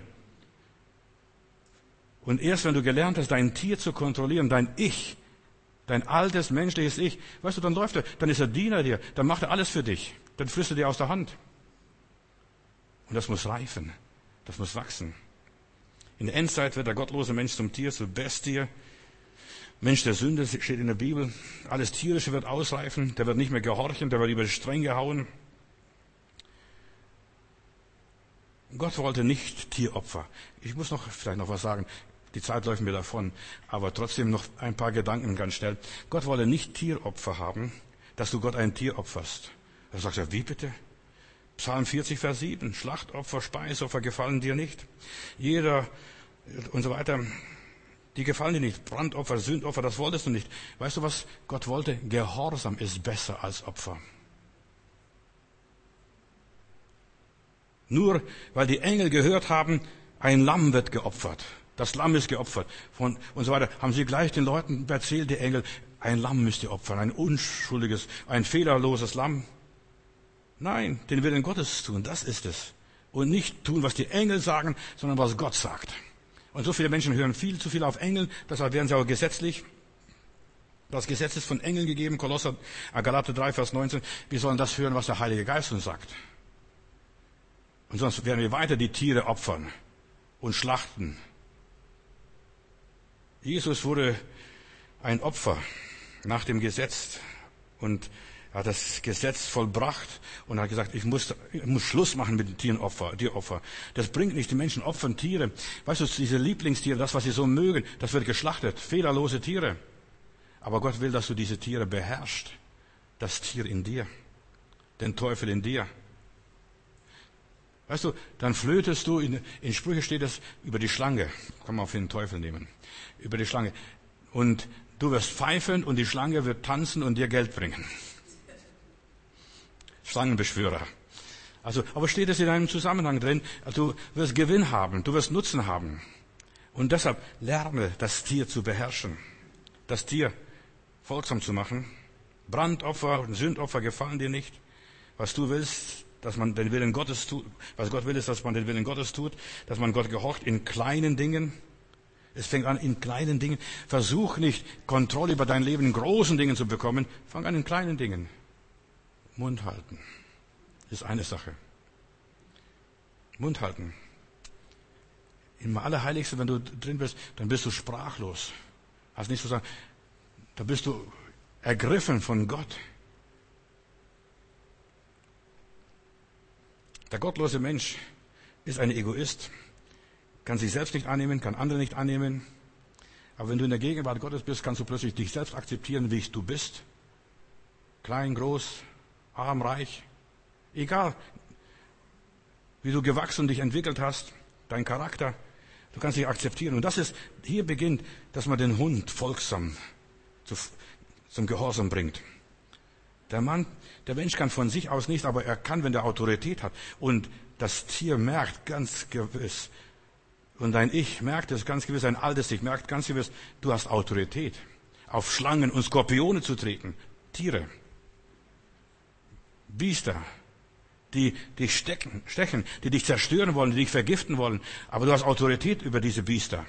Und erst wenn du gelernt hast, dein Tier zu kontrollieren, dein Ich, dein altes menschliches Ich, weißt du, dann läuft er, dann ist er Diener dir, dann macht er alles für dich, dann frisst er dir aus der Hand. Und das muss reifen. Das muss wachsen. In der Endzeit wird der gottlose Mensch zum Tier, zur Bestie. Mensch der Sünde steht in der Bibel. Alles Tierische wird ausreifen. Der wird nicht mehr gehorchen. Der wird über die Stränge hauen. Gott wollte nicht Tieropfer. Ich muss noch vielleicht noch was sagen. Die Zeit läuft mir davon. Aber trotzdem noch ein paar Gedanken ganz schnell. Gott wollte nicht Tieropfer haben, dass du Gott ein Tier opferst. Da sagst du, wie bitte? Psalm vierzig, Vers sieben. Schlachtopfer, Speisopfer gefallen dir nicht. Jeder und so weiter. Die gefallen dir nicht. Brandopfer, Sündopfer, das wolltest du nicht. Weißt du was Gott wollte? Gehorsam ist besser als Opfer. Nur weil die Engel gehört haben, ein Lamm wird geopfert. Das Lamm ist geopfert. Von, und so weiter. Haben sie gleich den Leuten erzählt, die Engel, ein Lamm müsst ihr opfern. Ein unschuldiges, ein fehlerloses Lamm. Nein, den Willen Gottes tun, das ist es. Und nicht tun, was die Engel sagen, sondern was Gott sagt. Und so viele Menschen hören viel zu viel auf Engel, deshalb werden sie auch gesetzlich. Das Gesetz ist von Engeln gegeben, Kolosser, Galater drei, Vers neunzehn. Wir sollen das hören, was der Heilige Geist uns sagt. Und sonst werden wir weiter die Tiere opfern und schlachten. Jesus wurde ein Opfer nach dem Gesetz und er hat das Gesetz vollbracht und hat gesagt, ich muss, ich muss Schluss machen mit den Tierenopfer, Tieropfer. Das bringt nicht, die Menschen opfern Tiere. Weißt du, diese Lieblingstiere, das, was sie so mögen, das wird geschlachtet. Fehlerlose Tiere. Aber Gott will, dass du diese Tiere beherrschst. Das Tier in dir. Den Teufel in dir. Weißt du, dann flötest du, in, in Sprüche steht es, über die Schlange. Kann man auf den Teufel nehmen. Über die Schlange. Und du wirst pfeifen und die Schlange wird tanzen und dir Geld bringen. Schlangenbeschwörer. Also, aber steht es in einem Zusammenhang drin, also, du wirst Gewinn haben, du wirst Nutzen haben. Und deshalb lerne, das Tier zu beherrschen. Das Tier folgsam zu machen. Brandopfer und Sündopfer gefallen dir nicht. Was du willst, dass man den Willen Gottes tut, was Gott will, ist, dass man den Willen Gottes tut, dass man Gott gehorcht in kleinen Dingen. Es fängt an in kleinen Dingen. Versuch nicht, Kontrolle über dein Leben in großen Dingen zu bekommen. Fang an in kleinen Dingen. Mund halten ist eine Sache. Mund halten. Im Allerheiligsten, wenn du drin bist, dann bist du sprachlos. Hast nicht so sagen, da bist du ergriffen von Gott. Der gottlose Mensch ist ein Egoist, kann sich selbst nicht annehmen, kann andere nicht annehmen. Aber wenn du in der Gegenwart Gottes bist, kannst du plötzlich dich selbst akzeptieren, wie du bist. Klein, groß, arm, reich, egal, wie du gewachsen und dich entwickelt hast, dein Charakter, du kannst dich akzeptieren. Und das ist, hier beginnt, dass man den Hund folgsam zu, zum Gehorsam bringt. Der Mann, der Mensch kann von sich aus nicht, aber er kann, wenn er Autorität hat. Und das Tier merkt ganz gewiss, und dein Ich merkt es ganz gewiss, ein altes Ich merkt ganz gewiss, du hast Autorität, auf Schlangen und Skorpione zu treten. Tiere. Biester, die dich stecken, stechen, die dich zerstören wollen, die dich vergiften wollen. Aber du hast Autorität über diese Biester.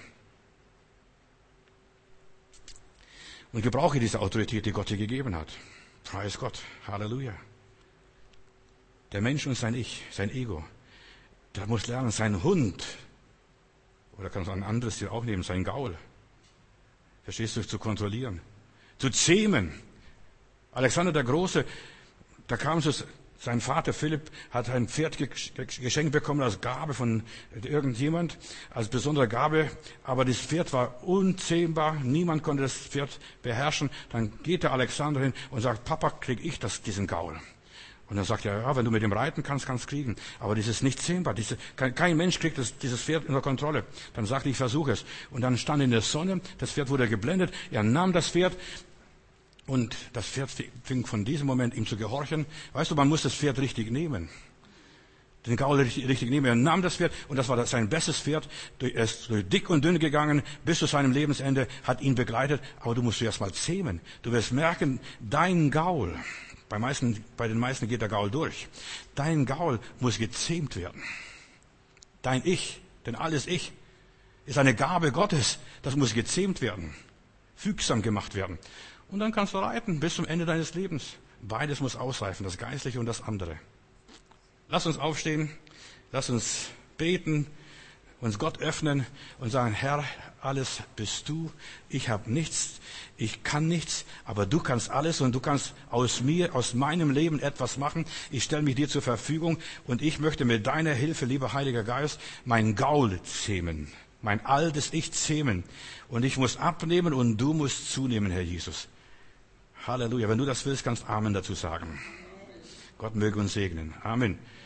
Und gebrauche diese Autorität, die Gott dir gegeben hat. Preis Gott. Halleluja. Der Mensch und sein Ich, sein Ego, der muss lernen, sein Hund, oder kann ein anderes Tier auch nehmen, sein Gaul, verstehst du, zu kontrollieren, zu zähmen. Alexander der Große, da kam es, sein Vater Philipp hat ein Pferd geschenkt bekommen als Gabe von irgendjemand, als besondere Gabe, aber das Pferd war unzähmbar, niemand konnte das Pferd beherrschen. Dann geht der Alexander hin und sagt, Papa, krieg ich das, diesen Gaul? Und dann sagt er, ja, wenn du mit dem reiten kannst, kannst du kriegen. Aber das ist nicht zähmbar. Diese, kein, kein Mensch kriegt das, dieses Pferd unter Kontrolle. Dann sagte ich, versuche es. Und dann stand in der Sonne, das Pferd wurde geblendet, er nahm das Pferd, und das Pferd fing von diesem Moment ihm zu gehorchen. Weißt du, man muss das Pferd richtig nehmen. Den Gaul richtig, richtig nehmen. Er nahm das Pferd und das war sein bestes Pferd. Er ist durch dick und dünn gegangen bis zu seinem Lebensende, hat ihn begleitet. Aber du musst zuerst mal zähmen. Du wirst merken, dein Gaul, bei, meisten, bei den meisten geht der Gaul durch. Dein Gaul muss gezähmt werden. Dein Ich, denn alles Ich, ist eine Gabe Gottes. Das muss gezähmt werden. Fügsam gemacht werden. Und dann kannst du reiten bis zum Ende deines Lebens. Beides muss ausreifen, das Geistliche und das andere. Lass uns aufstehen. Lass uns beten, uns Gott öffnen und sagen, Herr, alles bist du. Ich habe nichts, ich kann nichts, aber du kannst alles und du kannst aus mir, aus meinem Leben etwas machen. Ich stelle mich dir zur Verfügung und ich möchte mit deiner Hilfe, lieber Heiliger Geist, mein Gaul zähmen, mein altes Ich zähmen. Und ich muss abnehmen und du musst zunehmen, Herr Jesus. Halleluja. Wenn du das willst, kannst Amen dazu sagen. Gott möge uns segnen. Amen.